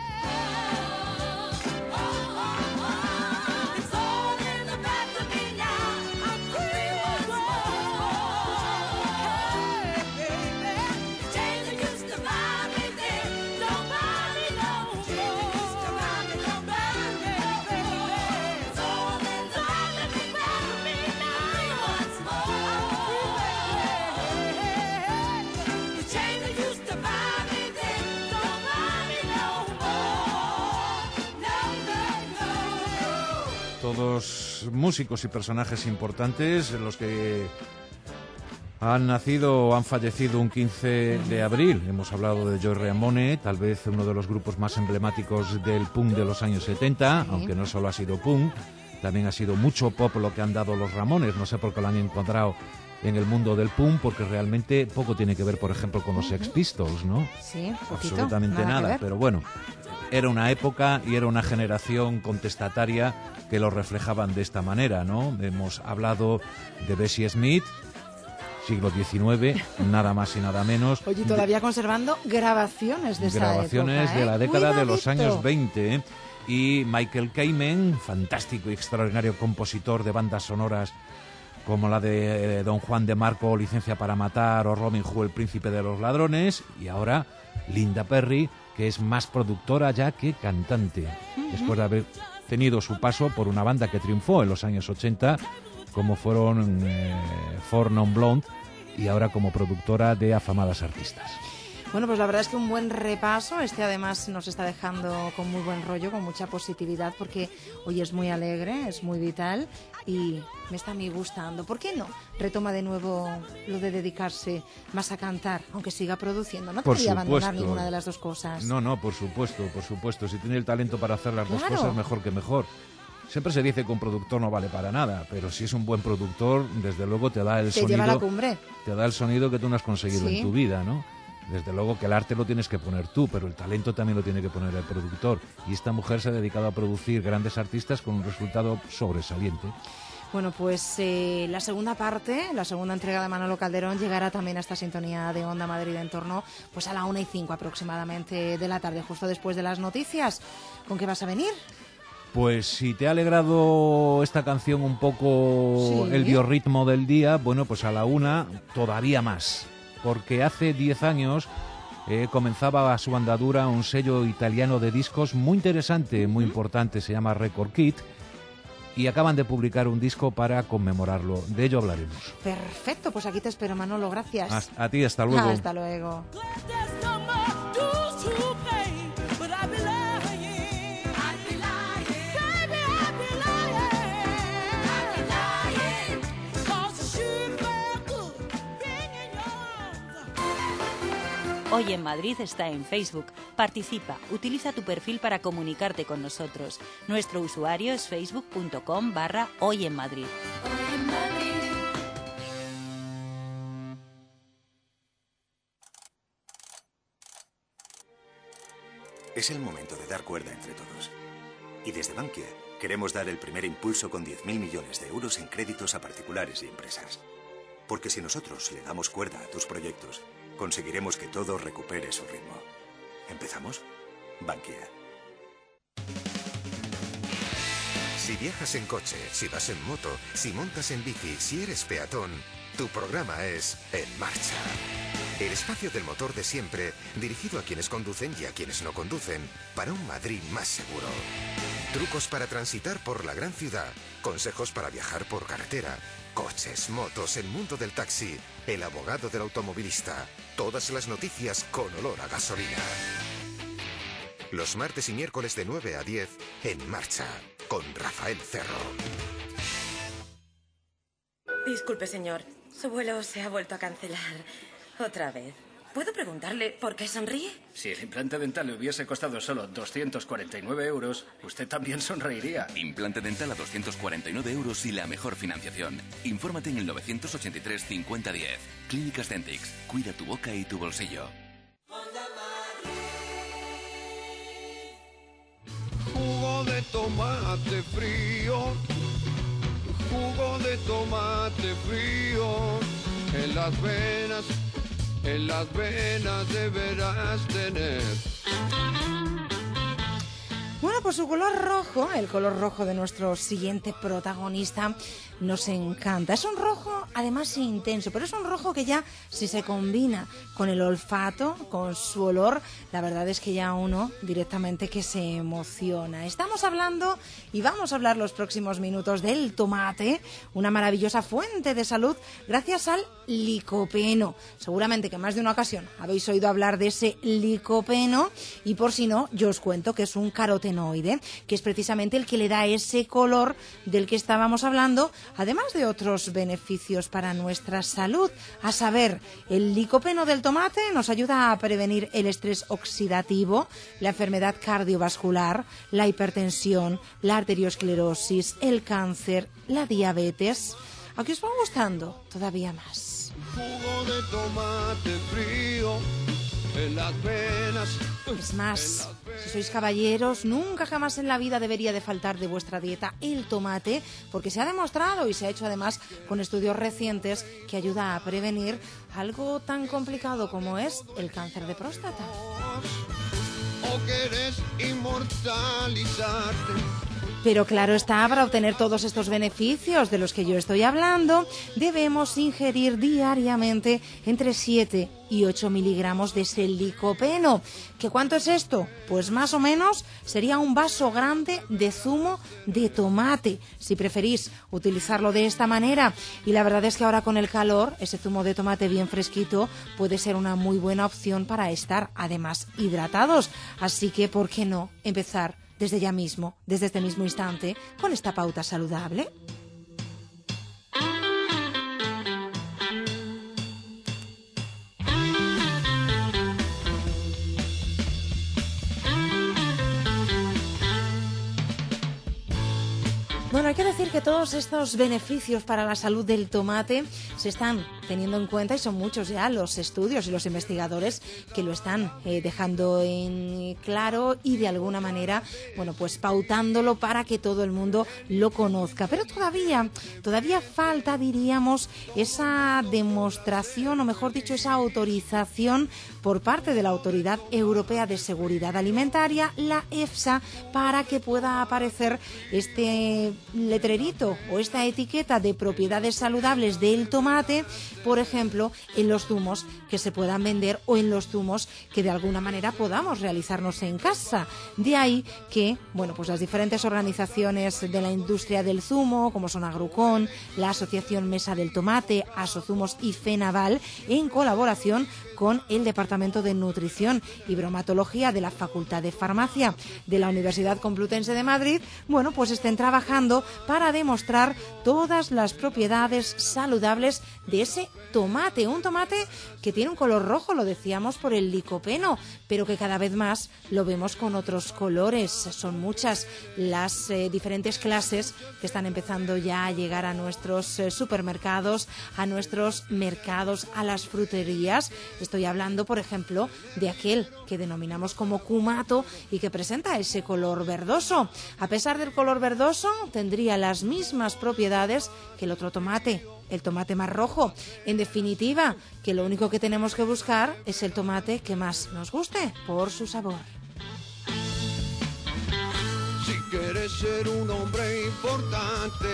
Todos músicos y personajes importantes, los que han nacido o han fallecido un 15 de abril. Hemos hablado de Joey Ramone, tal vez uno de los grupos más emblemáticos del punk de los años 70, aunque no solo ha sido punk, también ha sido mucho pop lo que han dado los Ramones. No sé por qué lo han encuadrado en el mundo del punk, porque realmente poco tiene que ver, por ejemplo, con los Sex Pistols, ¿no? Sí, poquito, absolutamente nada, pero bueno, era una época y era una generación contestataria que lo reflejaban de esta manera, ¿no? Hemos hablado de Bessie Smith, siglo XIX, nada más y nada menos. Oye, todavía conservando grabaciones de esa grabaciones época, de la década Cuidadito. de los años 20, y Michael Kamen, fantástico y extraordinario compositor de bandas sonoras como la de Don Juan de Marco, Licencia para Matar, o Robin Hood, El Príncipe de los Ladrones, y ahora Linda Perry, que es más productora ya que cantante, después de haber tenido su paso por una banda que triunfó en los años 80, como fueron Four Non Blonde, y ahora como productora de afamadas artistas. Bueno, pues la verdad es que un buen repaso. Además nos está dejando con muy buen rollo, con mucha positividad, porque hoy es muy alegre, es muy vital y me está a mí gustando. ¿Por qué no retoma de nuevo lo de dedicarse más a cantar, aunque siga produciendo? No debería abandonar ninguna de las dos cosas. No, por supuesto. Si tiene el talento para hacer las dos cosas, mejor que mejor. Siempre se dice que un productor no vale para nada, pero si es un buen productor, desde luego te da el sonido. Te lleva a la cumbre. Te da el sonido que tú no has conseguido en tu vida, ¿no? Desde luego que el arte lo tienes que poner tú, pero el talento también lo tiene que poner el productor. Y esta mujer se ha dedicado a producir grandes artistas con un resultado sobresaliente. Bueno, pues la segunda parte, la segunda entrega de Manolo Calderón llegará también a esta sintonía de Onda Madrid en torno pues a la 1:05 aproximadamente de la tarde, justo después de las noticias. ¿Con qué vas a venir? Pues si te ha alegrado esta canción un poco el biorritmo del día, bueno, pues a la 1 todavía más. Porque hace 10 años comenzaba su andadura un sello italiano de discos muy interesante, muy importante, se llama Record Kit, y acaban de publicar un disco para conmemorarlo. De ello hablaremos. Perfecto, pues aquí te espero, Manolo, gracias. A ti, hasta luego. Hasta luego. Hoy en Madrid está en Facebook. Participa, utiliza tu perfil para comunicarte con nosotros. Nuestro usuario es facebook.com/Hoy en Madrid. Es el momento de dar cuerda entre todos. Y desde Bankia queremos dar el primer impulso con 10.000 millones de euros en créditos a particulares y empresas. Porque si nosotros le damos cuerda a tus proyectos, conseguiremos que todo recupere su ritmo. ¿Empezamos? Bankia. Si viajas en coche, si vas en moto, si montas en bici, si eres peatón, tu programa es En Marcha. El espacio del motor de siempre, dirigido a quienes conducen y a quienes no conducen, para un Madrid más seguro. Trucos para transitar por la gran ciudad, consejos para viajar por carretera, coches, motos, el mundo del taxi, el abogado del automovilista, todas las noticias con olor a gasolina. Los martes y miércoles de 9 a 10, En Marcha, con Rafael Cerro. Disculpe, señor. Su vuelo se ha vuelto a cancelar. Otra vez. ¿Puedo preguntarle por qué sonríe? Si el implante dental le hubiese costado solo 249 euros, usted también sonreiría. Implante dental a 249 euros y la mejor financiación. Infórmate en el 983 5010. Clínicas Dentix. Cuida tu boca y tu bolsillo. Jugo de tomate frío. Jugo de tomate frío. En las venas deberás tener. Bueno, pues su color rojo, el color rojo de nuestro siguiente protagonista, nos encanta. Es un rojo, además, intenso, pero es un rojo que ya, si se combina con el olfato, con su olor, la verdad es que ya uno directamente que se emociona. Estamos hablando, y vamos a hablar los próximos minutos, del tomate, una maravillosa fuente de salud gracias al licopeno. Seguramente que más de una ocasión habéis oído hablar de ese licopeno, y por si no, yo os cuento que es un carotenoide, que es precisamente el que le da ese color del que estábamos hablando, además de otros beneficios para nuestra salud. A saber, el licopeno del tomate nos ayuda a prevenir el estrés oxidativo, la enfermedad cardiovascular, la hipertensión, la arteriosclerosis, el cáncer, la diabetes. ¿A qué os va gustando todavía más? Jugo de tomate frío en las venas. Es más, si sois caballeros, nunca jamás en la vida debería de faltar de vuestra dieta el tomate, porque se ha demostrado y se ha hecho además con estudios recientes que ayuda a prevenir algo tan complicado como es el cáncer de próstata. ¿O quieres inmortalizarte? Pero claro está, para obtener todos estos beneficios de los que yo estoy hablando, debemos ingerir diariamente entre 7 y 8 miligramos de ese licopeno. ¿Qué cuánto es esto? Pues más o menos sería un vaso grande de zumo de tomate, si preferís utilizarlo de esta manera. Y la verdad es que ahora con el calor, ese zumo de tomate bien fresquito puede ser una muy buena opción para estar además hidratados. Así que, ¿por qué no empezar desde ya mismo, desde este mismo instante, con esta pauta saludable? Bueno, hay que decir que todos estos beneficios para la salud del tomate se están teniendo en cuenta, y son muchos ya los estudios y los investigadores que lo están dejando en claro y de alguna manera, bueno, pues pautándolo para que todo el mundo lo conozca. Pero todavía falta, diríamos, esa demostración, o mejor dicho, esa autorización por parte de la Autoridad Europea de Seguridad Alimentaria, la EFSA, para que pueda aparecer este letrerito numerito o esta etiqueta de propiedades saludables del tomate, por ejemplo, en los zumos que se puedan vender o en los zumos que de alguna manera podamos realizarnos en casa. De ahí que, bueno, pues las diferentes organizaciones de la industria del zumo, como son Agrucón, la Asociación Mesa del Tomate, Asozumos y Fenaval, en colaboración con el Departamento de Nutrición y Bromatología de la Facultad de Farmacia de la Universidad Complutense de Madrid, bueno, pues estén trabajando para demostrar todas las propiedades saludables de ese tomate, un tomate que tiene un color rojo, lo decíamos, por el licopeno, pero que cada vez más lo vemos con otros colores. Son muchas las diferentes clases que están empezando ya a llegar a nuestros supermercados, a nuestros mercados, a las fruterías. Estoy hablando, por ejemplo, de aquel que denominamos como cumato y que presenta ese color verdoso. A pesar del color verdoso, tendría las mismas propiedades que el otro tomate, el tomate más rojo. En definitiva, que lo único que tenemos que buscar es el tomate que más nos guste por su sabor. Si quieres ser un hombre importante.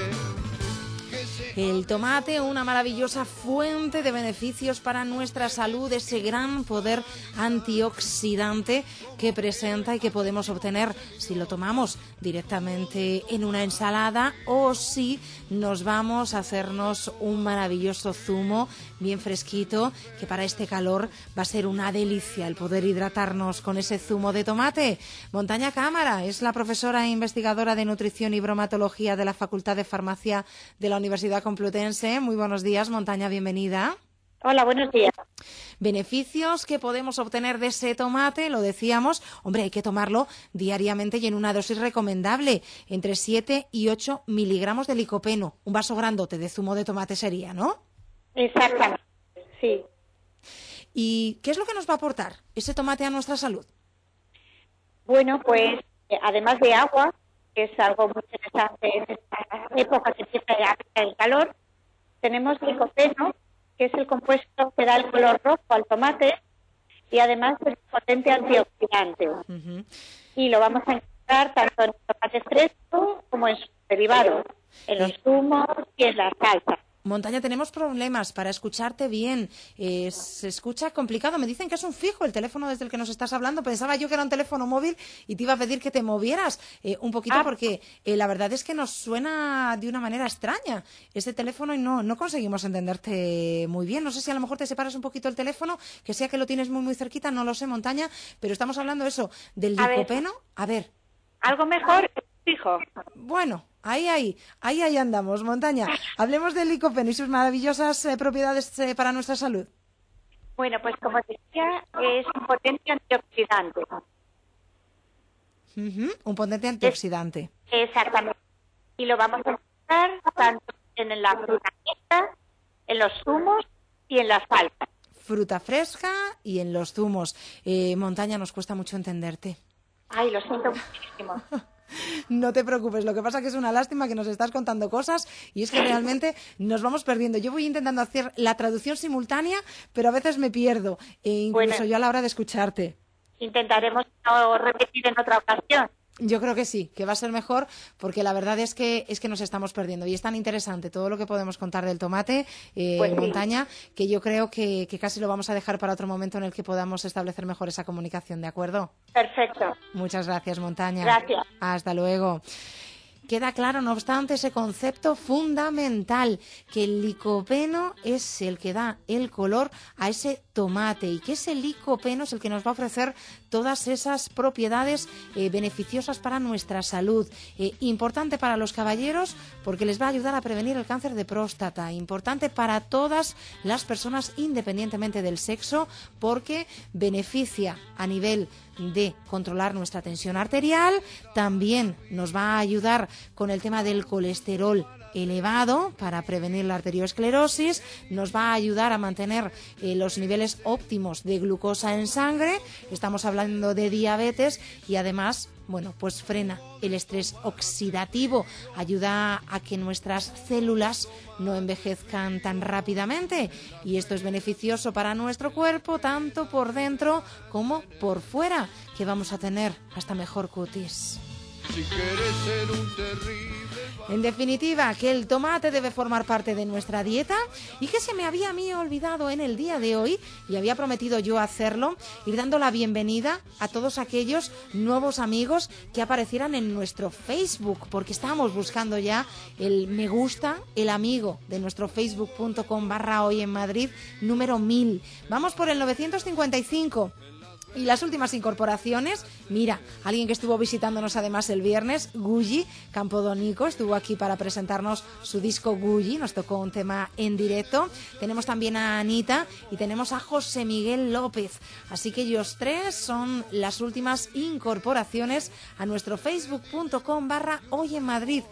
El tomate, una maravillosa fuente de beneficios para nuestra salud, ese gran poder antioxidante que presenta y que podemos obtener si lo tomamos directamente en una ensalada o si nos vamos a hacernos un maravilloso zumo bien fresquito, que para este calor va a ser una delicia el poder hidratarnos con ese zumo de tomate. Montaña Cámara es la profesora e investigadora de nutrición y bromatología de la Facultad de Farmacia de la Universidad Complutense. Muy buenos días, Montaña, bienvenida. Hola, buenos días. Beneficios que podemos obtener de ese tomate, lo decíamos, hombre, hay que tomarlo diariamente y en una dosis recomendable, entre 7 y 8 miligramos de licopeno. Un vaso grandote de zumo de tomate sería, ¿no? Exactamente, sí. ¿Y qué es lo que nos va a aportar ese tomate a nuestra salud? Bueno, pues además de agua, que es algo muy interesante en esta época que siempre hay el calor, tenemos licopeno, que es el compuesto que da el color rojo al tomate y además es un potente antioxidante. Uh-huh. Y lo vamos a encontrar tanto en el tomate fresco como en sus derivados, en los zumos y en las salsas. Montaña, tenemos problemas para escucharte bien. Se escucha complicado. Me dicen que es un fijo el teléfono desde el que nos estás hablando. Pensaba yo que era un teléfono móvil y te iba a pedir que te movieras un poquito porque la verdad es que nos suena de una manera extraña ese teléfono y no conseguimos entenderte muy bien. No sé si a lo mejor te separas un poquito el teléfono, que sea que lo tienes muy cerquita, no lo sé, Montaña, pero estamos hablando eso del licopeno. A ver. Algo mejor, fijo. Bueno. Ahí andamos, Montaña. Hablemos del licopeno y sus maravillosas propiedades para nuestra salud. Bueno, pues como decía, es un potente antioxidante. Uh-huh, un potente antioxidante. Exactamente. Y lo vamos a encontrar tanto en la fruta fresca, en los zumos y en las salsas. Fruta fresca y en los zumos. Montaña, nos cuesta mucho entenderte. Ay, lo siento muchísimo. No te preocupes, lo que pasa que es una lástima que nos estás contando cosas y es que realmente nos vamos perdiendo. Yo voy intentando hacer la traducción simultánea, pero a veces me pierdo, incluso yo a la hora de escucharte. Intentaremos no repetir en otra ocasión. Yo creo que sí, que va a ser mejor, porque la verdad es que nos estamos perdiendo. Y es tan interesante todo lo que podemos contar del tomate, pues Montaña, que yo creo que casi lo vamos a dejar para otro momento en el que podamos establecer mejor esa comunicación, ¿de acuerdo? Perfecto. Muchas gracias, Montaña. Gracias. Hasta luego. Queda claro, no obstante, ese concepto fundamental, que el licopeno es el que da el color a ese tomate y que ese licopeno es el que nos va a ofrecer todas esas propiedades beneficiosas para nuestra salud. Importante para los caballeros porque les va a ayudar a prevenir el cáncer de próstata. Importante para todas las personas independientemente del sexo porque beneficia a nivel de controlar nuestra tensión arterial, también nos va a ayudar con el tema del colesterol elevado para prevenir la arteriosclerosis, nos va a ayudar a mantener los niveles óptimos de glucosa en sangre, estamos hablando de diabetes y además, bueno, pues frena el estrés oxidativo, ayuda a que nuestras células no envejezcan tan rápidamente y esto es beneficioso para nuestro cuerpo tanto por dentro como por fuera, que vamos a tener hasta mejor cutis. Si quieres ser un terrible... En definitiva, que el tomate debe formar parte de nuestra dieta y que se me había a mí olvidado en el día de hoy, y había prometido yo hacerlo, ir dando la bienvenida a todos aquellos nuevos amigos que aparecieran en nuestro Facebook, porque estábamos buscando ya el me gusta, el amigo de nuestro facebook.com/Hoy en Madrid número 1000. Vamos por el 955. Y las últimas incorporaciones, mira, alguien que estuvo visitándonos además el viernes, Gulli Campodonico, estuvo aquí para presentarnos su disco Gulli, nos tocó un tema en directo. Tenemos también a Anita y tenemos a José Miguel López. Así que ellos tres son las últimas incorporaciones a nuestro facebook.com/Hoy en Madrid.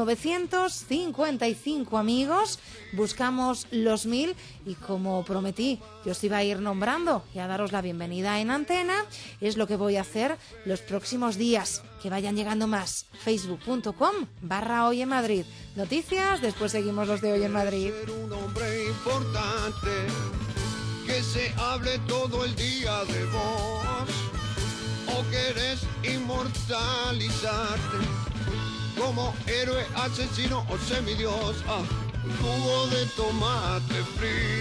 955 amigos, buscamos los 1000 y como prometí, yo os iba a ir nombrando y a daros la bienvenida en antena. Es lo que voy a hacer los próximos días, que vayan llegando más. facebook.com/Hoy en Madrid. Noticias, después seguimos los de Hoy en Madrid. Ser un hombre importante, que se hable todo el día de vos, o querés inmortalizarte como héroe, asesino o semidios. Jugo de tomate frío